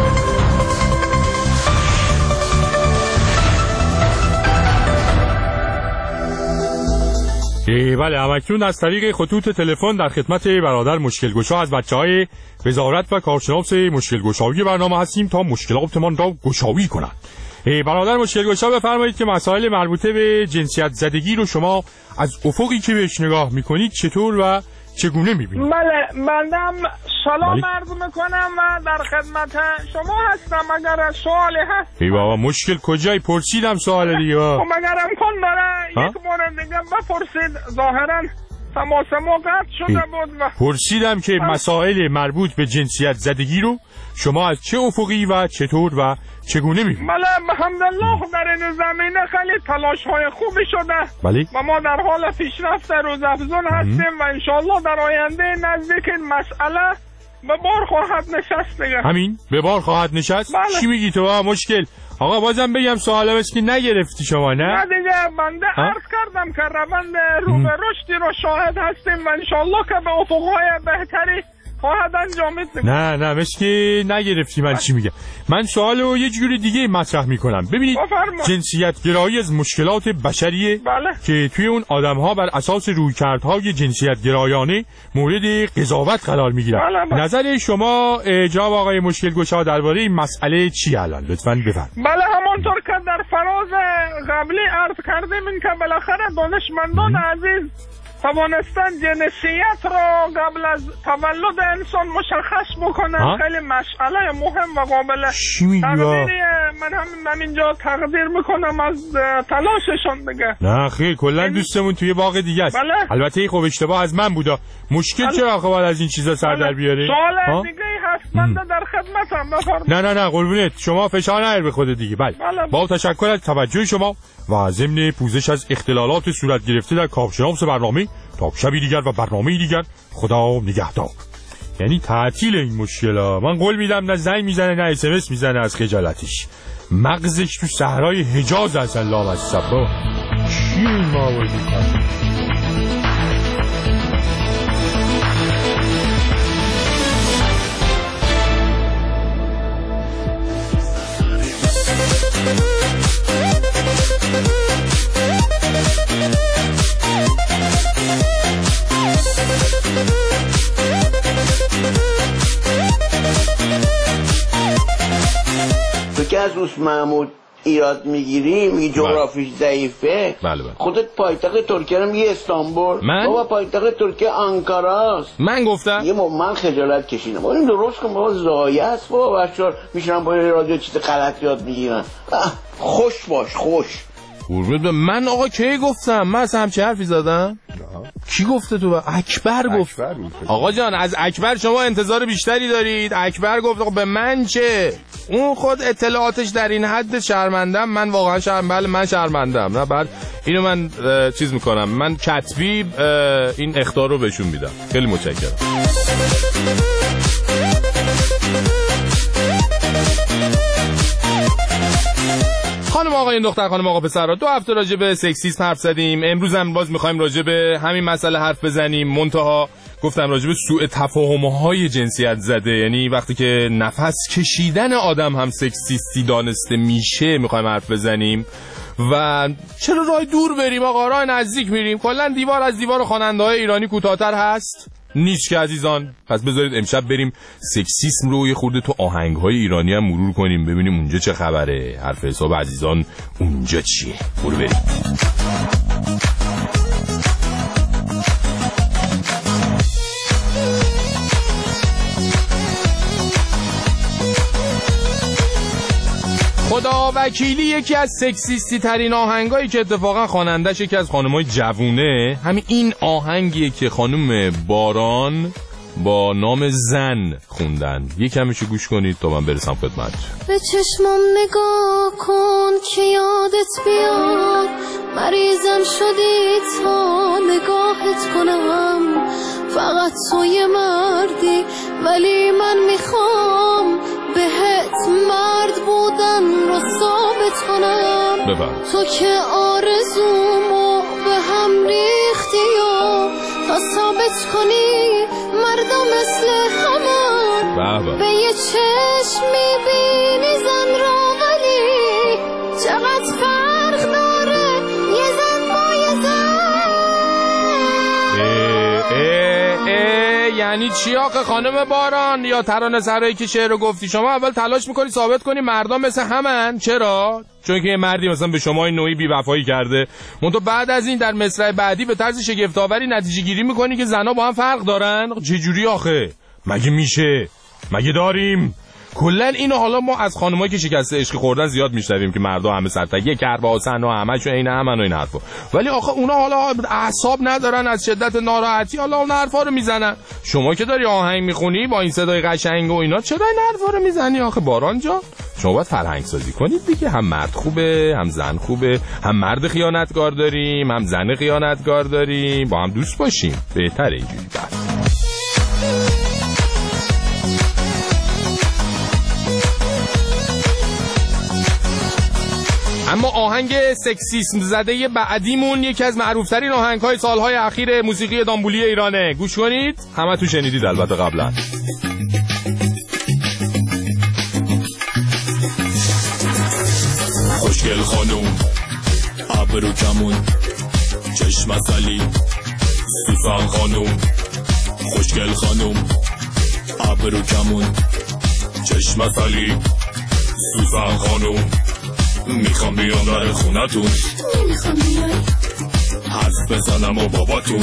بله، همکنون از طریق خطوط تلفن در خدمت برادر مشکلگشا از بچه‌های وزارت و کارشناس مشکلگشایی برنامه هستیم تا مشکلاتمان را گشایی کنند. برادر مشکلگشا بفرمایید که مسائل مربوطه به جنسیت زدگی رو شما از افقی که بهش نگاه میکنید چطور و چگونه میبینید؟ بله، بندم سلام عرض میکنم و در خدمت شما هستم. اگر سوالی هست ای بابا مشکل کجایی؟ پرسیدم سوال دیگه. خب اگر امکان داره یک بار دیگه بپرسید. ظاهرا تماس ما قطع شده بود و پرسیدم که مسائل مربوط به جنسیت زدگی رو شما از چه افقی و چطور و چگونه می‌بینید؟ بله، الحمدلله در این زمینه خیلی تلاش‌های خوبی شده. بله. و ما در حال پیشرفت روزافزون هستیم و انشالله در آینده نزدیک این مسئله به بار خواهد نشست دیگه. همین به بار خواهد نشست؟ بله. چی میگی تو؟ مشکل آقا بازم بگم سوالم است که نگرفتی شما نه؟ نه دیگه، بنده عرض کردم که روند رو به رشدی رو شاهد هستیم و انشالله که به افقهای بهتری خواهد انجامید. نه مثل که نگرفتی من چی میگم. من سوالو یه جوری دیگه مطرح میکنم. ببینید جنسیت گرایی از مشکلات بشریه. بله. که توی اون آدم‌ها بر اساس رویکردهای جنسیت گرایانه مورد قضاوت قرار میگیرن. بله. نظر شما جناب آقای مشکلگشا درباره این مسئله چی الان لطفاً بفرمایید. بله، همونطور که در فراز قبلی عرض کردیم این که بالاخره دانشمندان عزیز توانستن جنسیت را قبل از تولد انسان مشخص بکنن. خیلی مسئله مهم و قابل تقدیریه. من همینجا تقدیر میکنم از تلاششون دیگه. نه خیر، کلا دوستمون توی باغ دیگه است. بله. البته خب اشتباه از من بودا. مشکل چرا آخه باید از این چیزا سر در بیاره؟ سوال دیگه هست من در خدمتم. بفرمایید. نه قربونت، شما فشار نیار به خودت دیگه. بله. با تشکر از توجه شما و ضمن پوزش از اختلالات صورت گرفته در کارشناس برنامه تا شبی دیگر و برنامه دیگر خدا نگهدار. یعنی تعطیل این مشکلا. من قول میدم نه زنگ میزنه نه SMS میزنه از خجالتش. مغزش تو صحرای حجاز اصلا لامصب. چی این مواردی کنه؟ از اوس محمود ایراد میگیری، میگی جغرافیش ضعیفه. بله. خودت پایتخت ترکیه رو میگی استانبول. بابا پایتخت ترکیه آنکاراست. من گفتم یه من خجالت کشیدم. این درست کن بابا، زایه است بابا. بچه‌ها میشنن با رادیو چیز غلط یاد میگیرن. خوش باش خوش. قربونت به من آقا کی گفتم؟ من اصلا همچه حرفی زدم؟ کی گفته تو؟ اکبر گفت. آقا جان از اکبر شما انتظار بیشتری دارید. اکبر گفت آقا به من چه؟ اون خود اطلاعاتش در این حد شرمندم. من واقعا بله من شرمندم. نه بعد اینو من چیز میکنم، من کتبی این اخطار رو بهشون میدم. خیلی متشکرم. خانم آقایون، دختر خانم آقا پسرها، 2 هفته راجع به سکسیسم حرف زدیم. امروز هم باز می‌خوایم راجع به همین مسئله حرف بزنیم. منتها گفتم راجع به سوء تفاهم‌های جنسیت زده، یعنی وقتی که نفس کشیدن آدم هم سکسیستی دانسته میشه می‌خوایم حرف بزنیم. و چرا راه دور بریم آقا، راه نزدیک میریم. کلا دیوار از دیوار خواننده‌های ایرانی کوتاه‌تر هست نیست که عزیزان. پس بذارید امشب بریم سکسیسم رو یه خورده تو آهنگ‌های ایرانی هم مرور کنیم، ببینیم اونجا چه خبره. حرف حساب عزیزان اونجا چیه؟ برو بریم. خدا وکیلی یکی از سکسیستی ترین آهنگایی که اتفاقا خواننده‌اش یکی از خانم‌های جوونه، همین این آهنگیه که خانم باران با نام زن خوندن. یکمشو گوش کنید تا من برسم خدمت. به چشمم نگاه کن که یادت بیاد، مریضم شدی تا نگاهت کنم. فقط تو یه مردی ولی من میخوام بهت مرد بودن رو ثابت کنم. تو که آرزومو به هم ریختی و تا ثابت کنی مردم مثل همه. به یه چشم میبینی زن رو، ولی چقدر فرق داره یه زن با یه زن. یعنی چی آقا خانم باران یا ترانه سرایی که شعر رو گفتی شما اول تلاش میکنی ثابت کنی مردم مثل همن؟ چرا؟ چون که یه مردی مثلا به شما این نوعی بی‌وفایی کرده، منتها بعد از این در مصرع بعدی به طرز شگفت‌آوری نتیجه گیری میکنی که زنا با هم فرق دارن؟ چجوری آخه؟ مگه میشه؟ مگه داریم؟ کلا اینو حالا ما از خانمایی که شکسته عشق خوردن زیاد میشنویم که مردا همه سرتگی کرباسن و همه‌شون عین همن و این حرفا، ولی آخه اونا حالا اعصاب ندارن، از شدت ناراحتی حالا اون حرفا رو میزنن. شما که داری آهنگ میخونی با این صدای قشنگ و اینا چرا این حرفا رو میزنی آخه باران جان؟ شما باید فرهنگ سازی کنید دیگه. هم مرد خوبه، هم زن خوبه، هم مرد خیانتکار داریم، هم زن خیانتکار داریم، با هم دوست باشیم. بهتره اینجوری. اما آهنگ سکسیسم زده بعدیمون یکی از معروفترین آهنگ‌های سالهای اخیر موسیقی دامبولی ایرانه. گوش کنید. همه تو شنیدید البته قبلا. خوشگل خانوم ابرو کمون چشم اصلی سوسن خانوم. خوشگل خانوم ابرو کمون چشم اصلی سوسن خانوم. میخوام بیام در خونتون، نمیخوام بیای حرف بزنم و باباتون.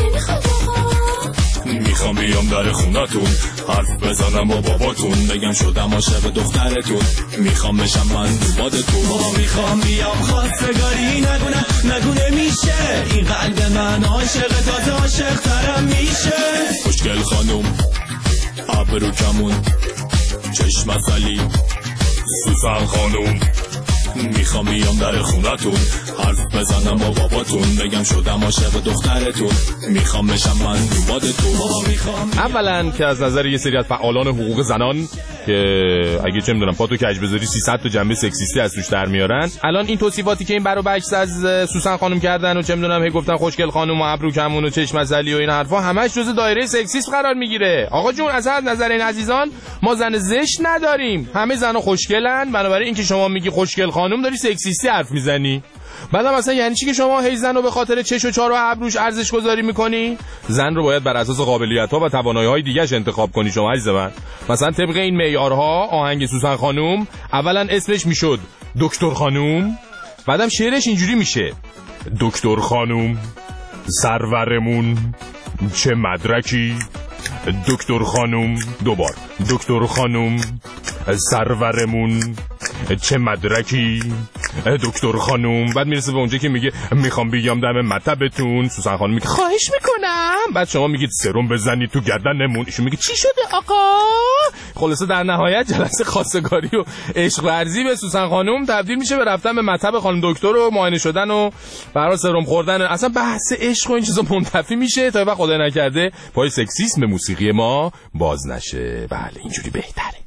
میخوام بیام در خونتون حرف بزنم و باباتون، بگم شدم عاشق دخترتون، میخوام بشم من دوبادتون. میخوام بیام خواستگاری نگونه میشه، این قلب من عاشق تازه عاشق ترم میشه. خوشگل خانوم ابرو کمون چشم اصلی سوسن خانوم. میخوام بیام در خونتون حرف بزنم با باباتون، بگم شدم عاشق دخترتون، میخوام بشم من دوبادتون. اولا که از نظر یه سری از فعالان حقوق زنان که اگه چه میدونم پاتو کج بذاری 300 تا جنبه سکسیستی از توش در میارن، الان این توصیفاتی که این برو بکس از سوسن خانم کردن و چه میدونم هی گفتن خوشگل خانم و ابرو کمون و چشم اصلی و این حرفا همش جزء دایره سکسیسم قرار میگیره. آقا جون از نظر این عزیزان ما زن زشت نداریم، همه زنا خوشگلن، بنابراین اینکه شما میگی خوشگل خانم داری سکسیستی حرف میزنی. بعدم مثلا یعنی چی که شما هی زن رو به خاطر چش و چار و ابروش ارزش گذاری میکنی؟ زن رو باید بر اساس قابلیت‌ها و توانایی‌های دیگه‌اش انتخاب کنی شما عزیز من. مثلا طبق این معیارها آهنگ سوسن خانم اولا اسمش میشد دکتر خانم، بعدم شعرش اینجوری میشه: دکتر خانم سرورمون چه مدرکی، دکتر خانم، دوبار دکتر خانم سرورمون چه مدرکی، دکتر خانم. بعد میرسه به اونجا که میگه میخوام بیام دم مطبتون، سوسن خانم میگه خواهش میکنم. بعد شما میگید سرم بزنید تو گردنمون، ایشون میگه چی شده آقا؟ خلاصه در نهایت جلسه خواستگاری و عشق ورزی به سوسن خانم تبدیل میشه به رفتن به مطب خانم دکتر و معاینه شدن و برای سرم خوردن. اصلا بحث عشق و این چیزا منتفی میشه تا وقت خدای نکرده پای سکسیسم موسیقی ما باز نشه. بله اینجوری بهتره.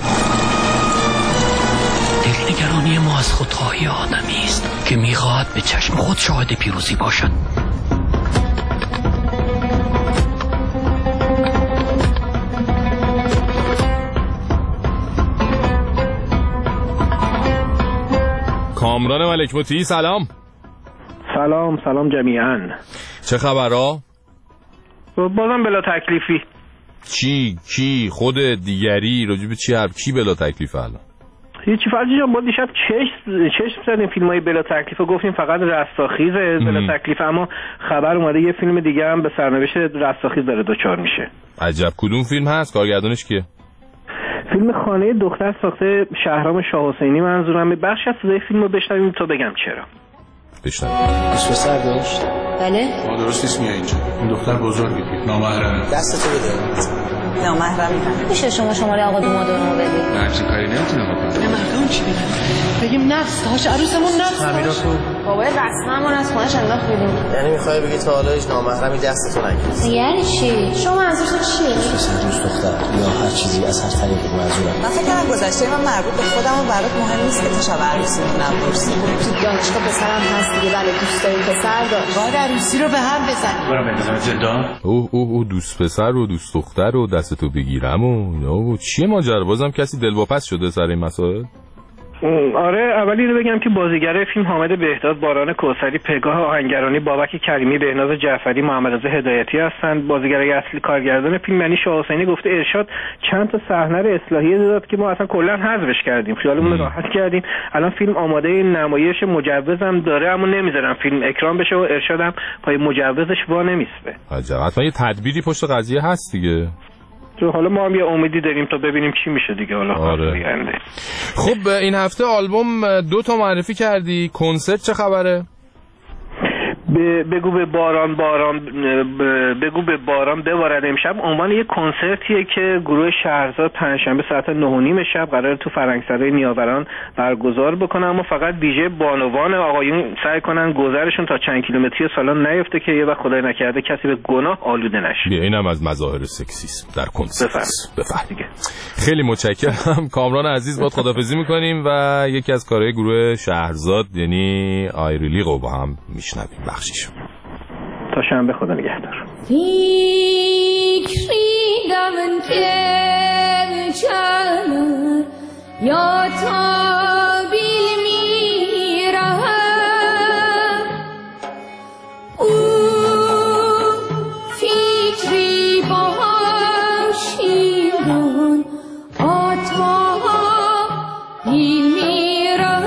دلنگرانی ما از خودخواهی آدمی است که میخواهد به چشم خود شاهد پیروزی باشد. کامران ملک مطیعی سلام. سلام جمیعاً. چه خبرها؟ بازم بلا تکلیفی. کی خود دیگری راجب چی حرف؟ کی بلا تکلیفه الان؟ هیچی فرضی جان، با دیشب چشم زدیم فیلمای بلا تکلیف و گفتیم فقط رستاخیز بلا تکلیف، اما خبر اومده یه فیلم دیگه هم به سرنوشت رستاخیز داره دوچار میشه. عجب. کدوم فیلم هست؟ کارگردانش کیه؟ فیلم خانه دختر ساخته شهرام شاه حسینی. منظورم بخش از صدای فیلمو بشنویم تا بگم چرا. بشنویم. دوست پسر داشت؟ بله. ما درست نیست میای اینجا. این دختر بزرگی نامحرمه. دستتو بده. نامحرمه. میشه شما شماره آقا دومادورمو بدید؟ نه همچین کاری نمیتونم بکنم. نه مردم چی بگیم نفس داشت عروسمون نفس داشت. بابای رسممون از خونش انداخت بیرون. یعنی میخوای بگی تا حالا هیچ نامحرمی دستتو نگرفت؟ یعنی چی؟ شما منظورتون چیه؟ دوست دختر یا هر چیزی از هر طریقی منظورم. من فکر کنم گذشته من مربوط به خودم و برات مهم نیست که شب عروسیمون نپرسی. تو دانشگاه پسرم هست دیگه. بله دوست داری پسر داشت. بعد عروسی رو به هم بزن. برام بندازم زندان. اوه دوست پسر و دوست دختر و دستتو بگیرم و چیه ماجرا؟ بازم کسی دلواپس شده سر این مسائل؟ آره، اولی رو بگم که بازیگر فیلم حامد بهداد، باران کوثری، پگاه آهنگرانی، بابک کریمی، بهناز جعفری، محمد رضا هدایتی هستند. بازیگرای اصلی کارگردان فیلم یعنی شاه حسینی گفته ارشاد چند تا صحنه رو اصلاحیه داد که ما اصلا کلا حذفش کردیم، خیالمون رو راحت کردیم. الان فیلم آماده نمایش مجوزم داره، اما نمیذارم فیلم اکران بشه و ارشادم پای مجوزش وا نمیسته. عجب. حتما یه تدبیری پشت قضیه هست دیگه. تو حالا ما هم یه امیدی داریم تا ببینیم چی میشه دیگه. حالا آره. خب این هفته آلبوم 2 تا معرفی کردی، کنسرت چه خبره؟ بگو به باران ببارد امشب عنوان یک کنسرتیه که گروه شهرزاد پنجشنبه ساعت 9:30 شب قرار تو فرنگسرای نیاوران برگزار بکنه، اما فقط ویژه بانوان آقایون سعی کنن گذرشون تا چند کیلومتری سالن نیفته که یه وقت خدای نکرده کسی به گناه آلوده نشه. بیا اینم از مظاهر سکسیسم در کنسرت. بفرمایید دیگه. خیلی متشکرم کامران عزیز، باهات خداحافظی می‌کنیم و یکی از کارهای گروه شهرزاد یعنی آیریلی رو با هم میشنویم. تا شنبه، خدا نگهدار. فکری دامن که چند یا تا بیل میرم او فکری باشیدن آتا بیل میرم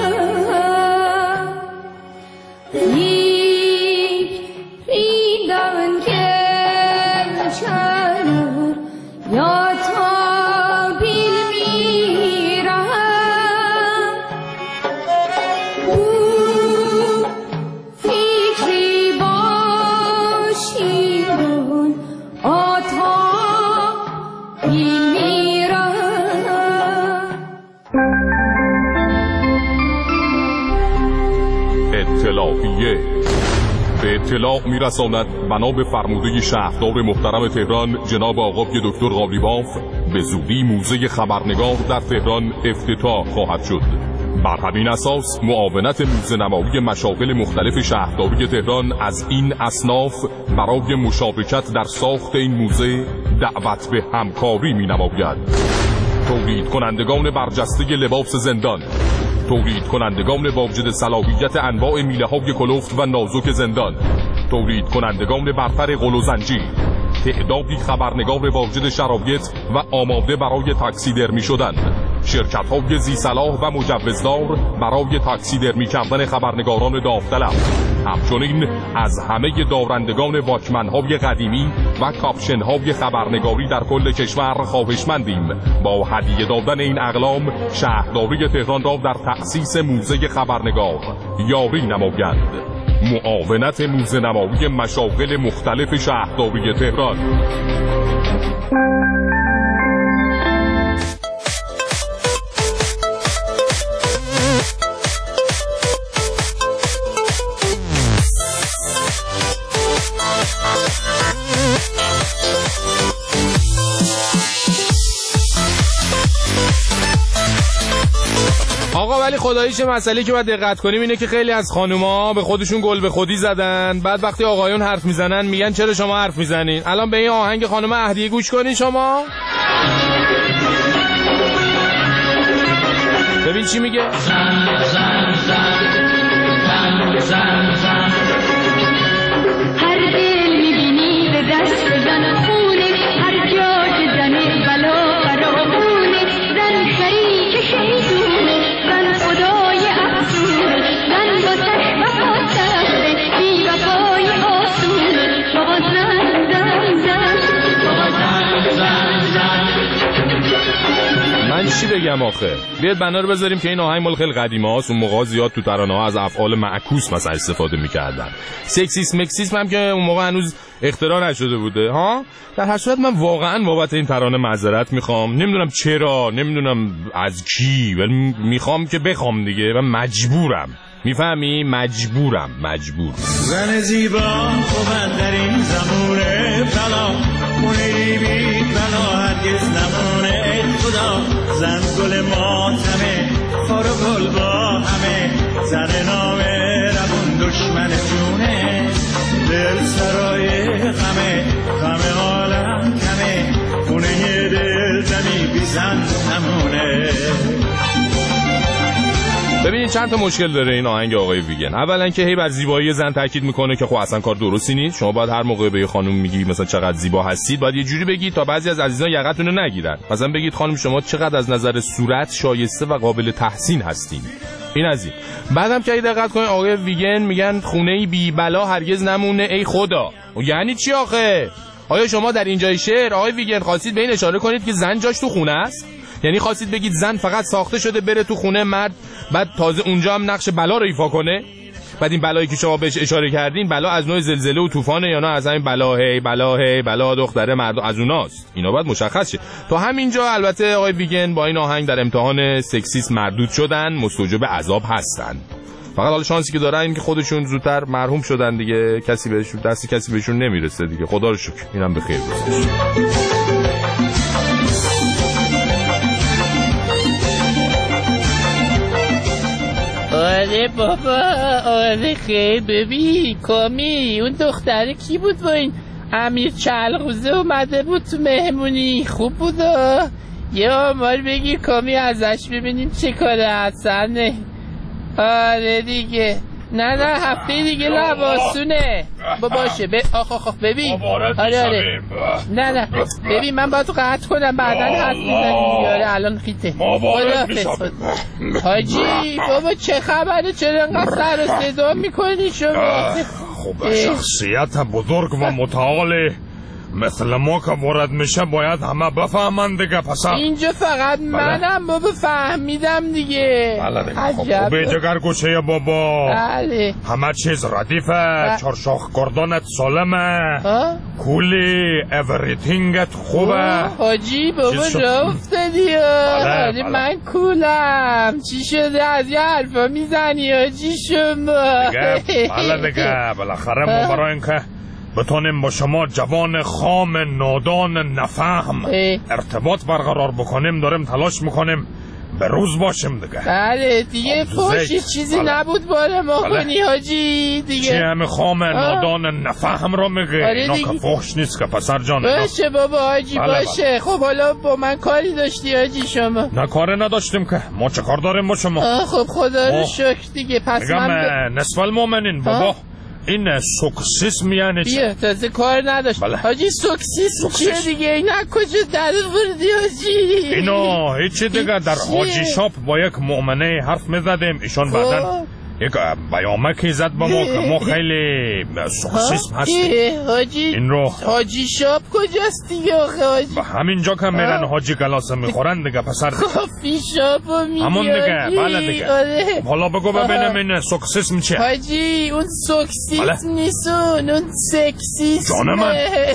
به اطلاع میرساند بنا به فرموده شهردار محترم تهران جناب آقای دکتر قالیباف به زودی موزه خبرنگار در تهران افتتاح خواهد شد. بر همین اساس معاونت موزه نمایی مشاغل مختلف شهرداری تهران از این اصناف برای مشارکت در ساخت این موزه دعوت به همکاری می نماید. تولید کنندگان برجسته لباس زندان، تولید کنندگان واجد صلاحیت انواع میله‌های کلفت و نازک زندان، تولید کنندگان برتر غل و زنجیر، تعدادی خبرنگار واجد شرایط و آماده برای تاکسیدرمی شدن، شرکت‌های ذی صلاح و مجوزدار برای تاکسیدرمی کردن خبرنگاران داوطلب. همچنین از همه دارندگان واکمن‌های قدیمی و کاپشن‌های خبرنگاری در کل کشور خواهشمندیم با هدیه دادن این اقلام شهرداری تهران را در تأسیس موزه خبرنگار یاری نمایند. معاونت موزه نمایی مشاغل مختلف شهرداری تهران. آقا ولی خداییش مسئله که باید دقت کنیم اینه که خیلی از خانوما به خودشون گل به خودی زدن، بعد وقتی آقایون حرف میزنن میگن چرا شما حرف میزنین. الان به این آهنگ خانم اهدیه گوش کنین شما ببین چی میگه. زن زن زن زن زن زن هر دل میبینی به دست بزن خونه، هر جا که زنه بلا فراخونه، زن شریک شیطونه، زن خدای افسونه، زن با چشم و سخته بی وفای آسونه. بابا زن زن زن بابا زن زن زن. من چی بگم آخه؟ بیاد بنا رو بذاریم که این آهنگ مال خیلی قدیمه هاست. اون موقع زیاد تو ترانه‌ها از افعال معکوس مثلا استفاده می‌کردن. سکسیسم هم که اون موقع هنوز اختراع نشده بوده ها. در هر صورت من واقعا بابت این ترانه معذرت میخوام. نمیدونم چرا، نمیدونم از کی، ولی میخوام که بخوام دیگه و مجبورم. میفهمی؟ مجبور. زن زیبا خوبت در این زمونه بلا، خونه بی بلا هرگز نمونه. خدا زن گل ماتمه، خار و گل با همه، زن نامه روون دشمن جونه. دل سرای غمه، غم عالم کمه، خونه دل زمی بی زن نمونه. ببینید چند تا مشکل داره این آهنگ آقای ویگن. اولا که هی بر زیبایی زن تاکید میکنه که خب اصلا کار درستی نیست. شما باید هر موقع به یه خانم میگی مثلا چقدر زیبا هستید باید یه جوری بگید تا بعضی از عزیزان یقتون رو نگیرن. مثلا بگید خانم شما چقدر از نظر صورت شایسته و قابل تحسین هستین. این از این. بعدم که دقت کنید آقای ویگن میگن خونه‌ای بی بلا هرگز نمونه ای خدا. یعنی چی آخه؟ آیا شما در اینجای شعر آقای ویگن خواستید به این اشاره کنید که زن جاش تو خونه است؟ یعنی خواستید بگید زن فقط ساخته شده بره تو خونه مرد، بعد تازه اونجا هم نقش بلا رو ایفا کنه؟ بعد این بلایی که شما بهش اشاره کردین بلا از نوع زلزله و طوفانه یا نه از همین بلا دختره مرد از اوناست؟ اینا باید مشخص شه. تا همینجا البته آقای ویگن با این آهنگ در امتحان سکسیسم مردود شدن، مستوجب عذاب هستن. فقط حالا شانسی که دارن این که خودشون زودتر مرحوم شدن دیگه، کسی بهشون نمیرسه دیگه. خدا رو شکر اینم به خیر گذشت. آره بابا، آره خیلی. ببین کامی اون دختره کی بود با این امیر چلغوزه اومده بود تو مهمونی؟ خوب بود. یه آمار بگیر کامی ازش ببینیم چه کاره حسنه. آره دیگه نه هفته دیگه لباسونه باشه. ببین آره نه ببین من باید قطع کنم بعدن هست میزنیم. آره الان خیته حاجی. بابا چه خبره؟ چرا انقدر سر و صدا میکنی شما؟ خب شخصیت بزرگ و متعال مثل ما که وارد میشه باید همه بفهمن دیگه. پس اینجا فقط منم بابا فهمیدم دیگه. خب به جگر گوشه بابا. بله همه چیز ردیفه، چارشاخ گردانت سالمه، کولی اوریتینگت خوبه. حاجی بابا را افتادی. حالی من کولم. چی شده از یه حرفا میزنی حاجی شما؟ بله دیگه بالاخره ما برای اینکه بتونیم با شما جوان خام نادان نفهم ارتباط برقرار بکنیم داریم تلاش میکنیم به روز باشیم دیگه. بله دیگه فوشی چیزی نبود باره ما کنی حاجی دیگه. چه همه خام نادان نفهم را میگه. اینا که فوش نیست که پسر جان. باشه بابا حاجی باشه. خب حالا با من کاری داشتی حاجی شما؟ نه کاری نداشتیم که. ما چه کار داریم با شما؟ خب خدا رو شکر دیگه. پس من نصف المؤمنین بابا این سوکسیسم یعنی چه؟ بیا تازه کار نداشت. حاجی سوکسیسم چیه دیگه؟ این کجا در بردی حاجی؟ اینو هیچی دیگه در حاجی شاپ با یک مؤمنه حرف میزدیم. ایشان بعدن یک بیامکی زد با ما که ما خیلی سوکسیسم هستیم. حاجی این رو حاجی شاپ کجاست دیگه آخه حاجی؟ به همینجا که میرن حاجی گلاسه میخورن دیگه پسر. کافی شاپو میگی همون دیگه. بله دیگه. حالا بگو ببینم این سوکسیسم چیه؟ حاجی اون سوکسیسم نیستون، اون سکسیسم. جان من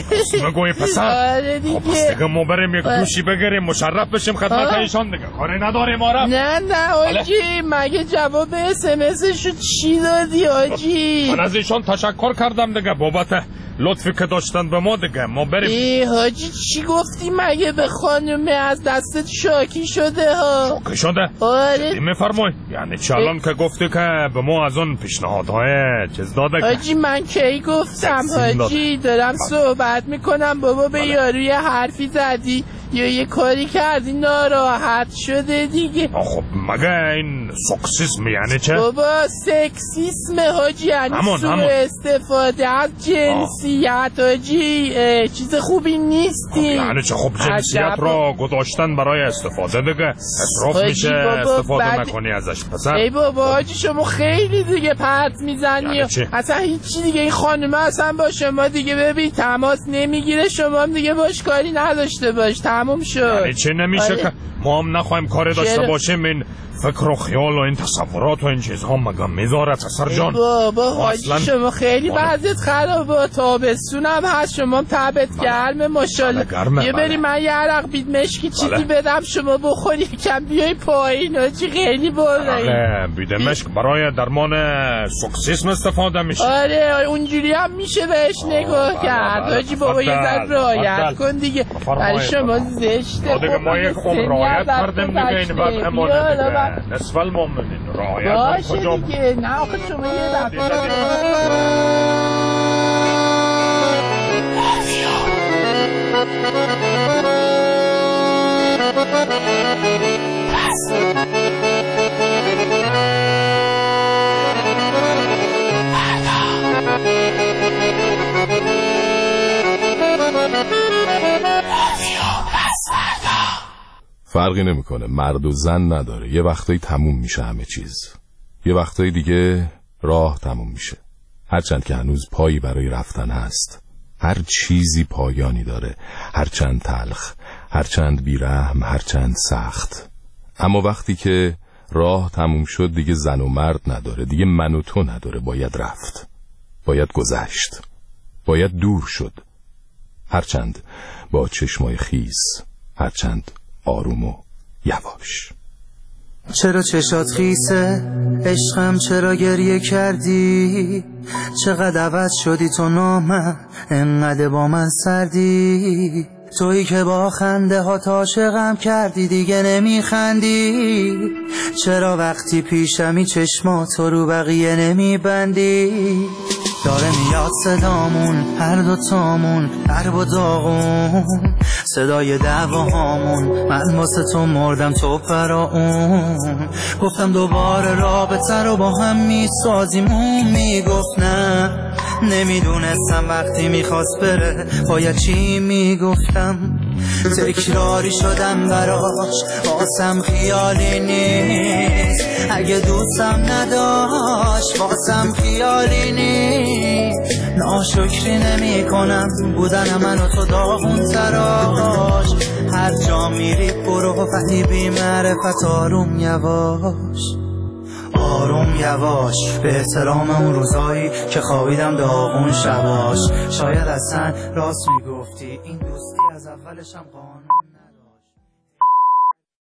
بگوی پسر. خب پس دیگه ما بریم یک دوشی بگیریم مشرف بشیم خدمت ایشان دیگه. کاری نداریم آرم. نه حاجی مگه جواب SMS شو چی دادی حاجی؟ من از ایشان تشکر کردم دیگه بابت لطفی که داشتن به ما دیگه. ما بریم. حاجی چی گفتی مگه به خانومه از دستت شاکی شده ها؟ شاکی شده؟ آره میفرمای یعنی چه الان که گفتی که به ما از اون پیشنهادهای چیز داده؟ حاجی من کی گفتم حاجی؟ دارم صحبت میکنم بابا به یاروی حرفی زدی یا یه کاری کردی ناراحت شده دیگه. خب مگه این سوکسیسم یعنی چه؟ بابا سکسیسم حاجی یعنی سوء استفاده از جنسیت حاجی. چیز خوبی نیستی. یعنی چه؟ خب جنسیت را گذاشتن برای استفاده دیگه. اصراف میشه استفاده نکنی ازش پسر. ای بابا حاجی شما خیلی دیگه پرت میزنی. یعنی اصلا هیچی دیگه. این خانومه اصلا با شما دیگه ببین تماس نمیگیره. شما هم دیگه باش کاری نداشته باش. تموم شد. یعنی چه نمیشه که ما هم نخواهیم کاری داشته باشیم؟ این فکر و خیال و این تصورات و این چیزها مگه میذاره پسر جان؟ بابا حاجی شما خیلی وضعیت خرابه. تابستون هم هست شما هم تبت گرمه ماشاءالله. یه بری من یه عرق بید مشکی چیزی بدم شما بخوری کم بیای پایین حاجی. خیلی بالا بید مشک برای درمان سوکسیسم استفاده میشه. آره اونجوری هم میشه بهش نگاه کرد حاجی. بابا یه ذره رعایت کن دیگه. برای شما زشته. دیگه ما یک عمر رعایت کردیم دیگه. این وقت امانه دیگه. نصف المؤمنین رعایت کن کجا دیگه. نه آخه شما یه دفعه فرقی نمیکنه مرد و زن نداره. یه وقتایی تموم میشه همه چیز. یه وقتایی دیگه راه تموم میشه. هرچند که هنوز پایی برای رفتن هست. هر چیزی پایانی داره. هرچند تلخ، هرچند بیرحم، هرچند سخت. اما وقتی که راه تموم شد دیگه زن و مرد نداره. دیگه من و تو نداره. باید رفت. باید گذشت. باید دور شد. هرچند با چشمای خیس، هرچند آروم و یواش. چرا چشات خیسه عشقم؟ چرا گریه کردی؟ چقدر عوض شدی تو نامم، انقدر با من سردی. تویی که با خنده ها عاشقم کردی دیگه نمیخندی. چرا وقتی پیشمی چشماتو رو بقیه نمیبندی؟ داره میاد صدامون هر دوتامون درب و داغون، صدای دعواهامون من واسه تو مردم تو فراون. گفتم دوباره رابطه رو با هم میسازیم، اون میگفت نه. نمیدونستم وقتی میخواست بره باید چی میگفتم. تکراری شدم براش واسم خیالی نیست. اگه دوستم نداشت واسم خیالی نیست. ناشکری نمی کنم بودن من و تو داغون تراش. هر جا میری برو ولی بی معرفت آروم یواش. آروم یواش به احترام اون روزایی که خوابیدم داغون شباش. شاید اصلا راست میگفتی این دوستی از اولشم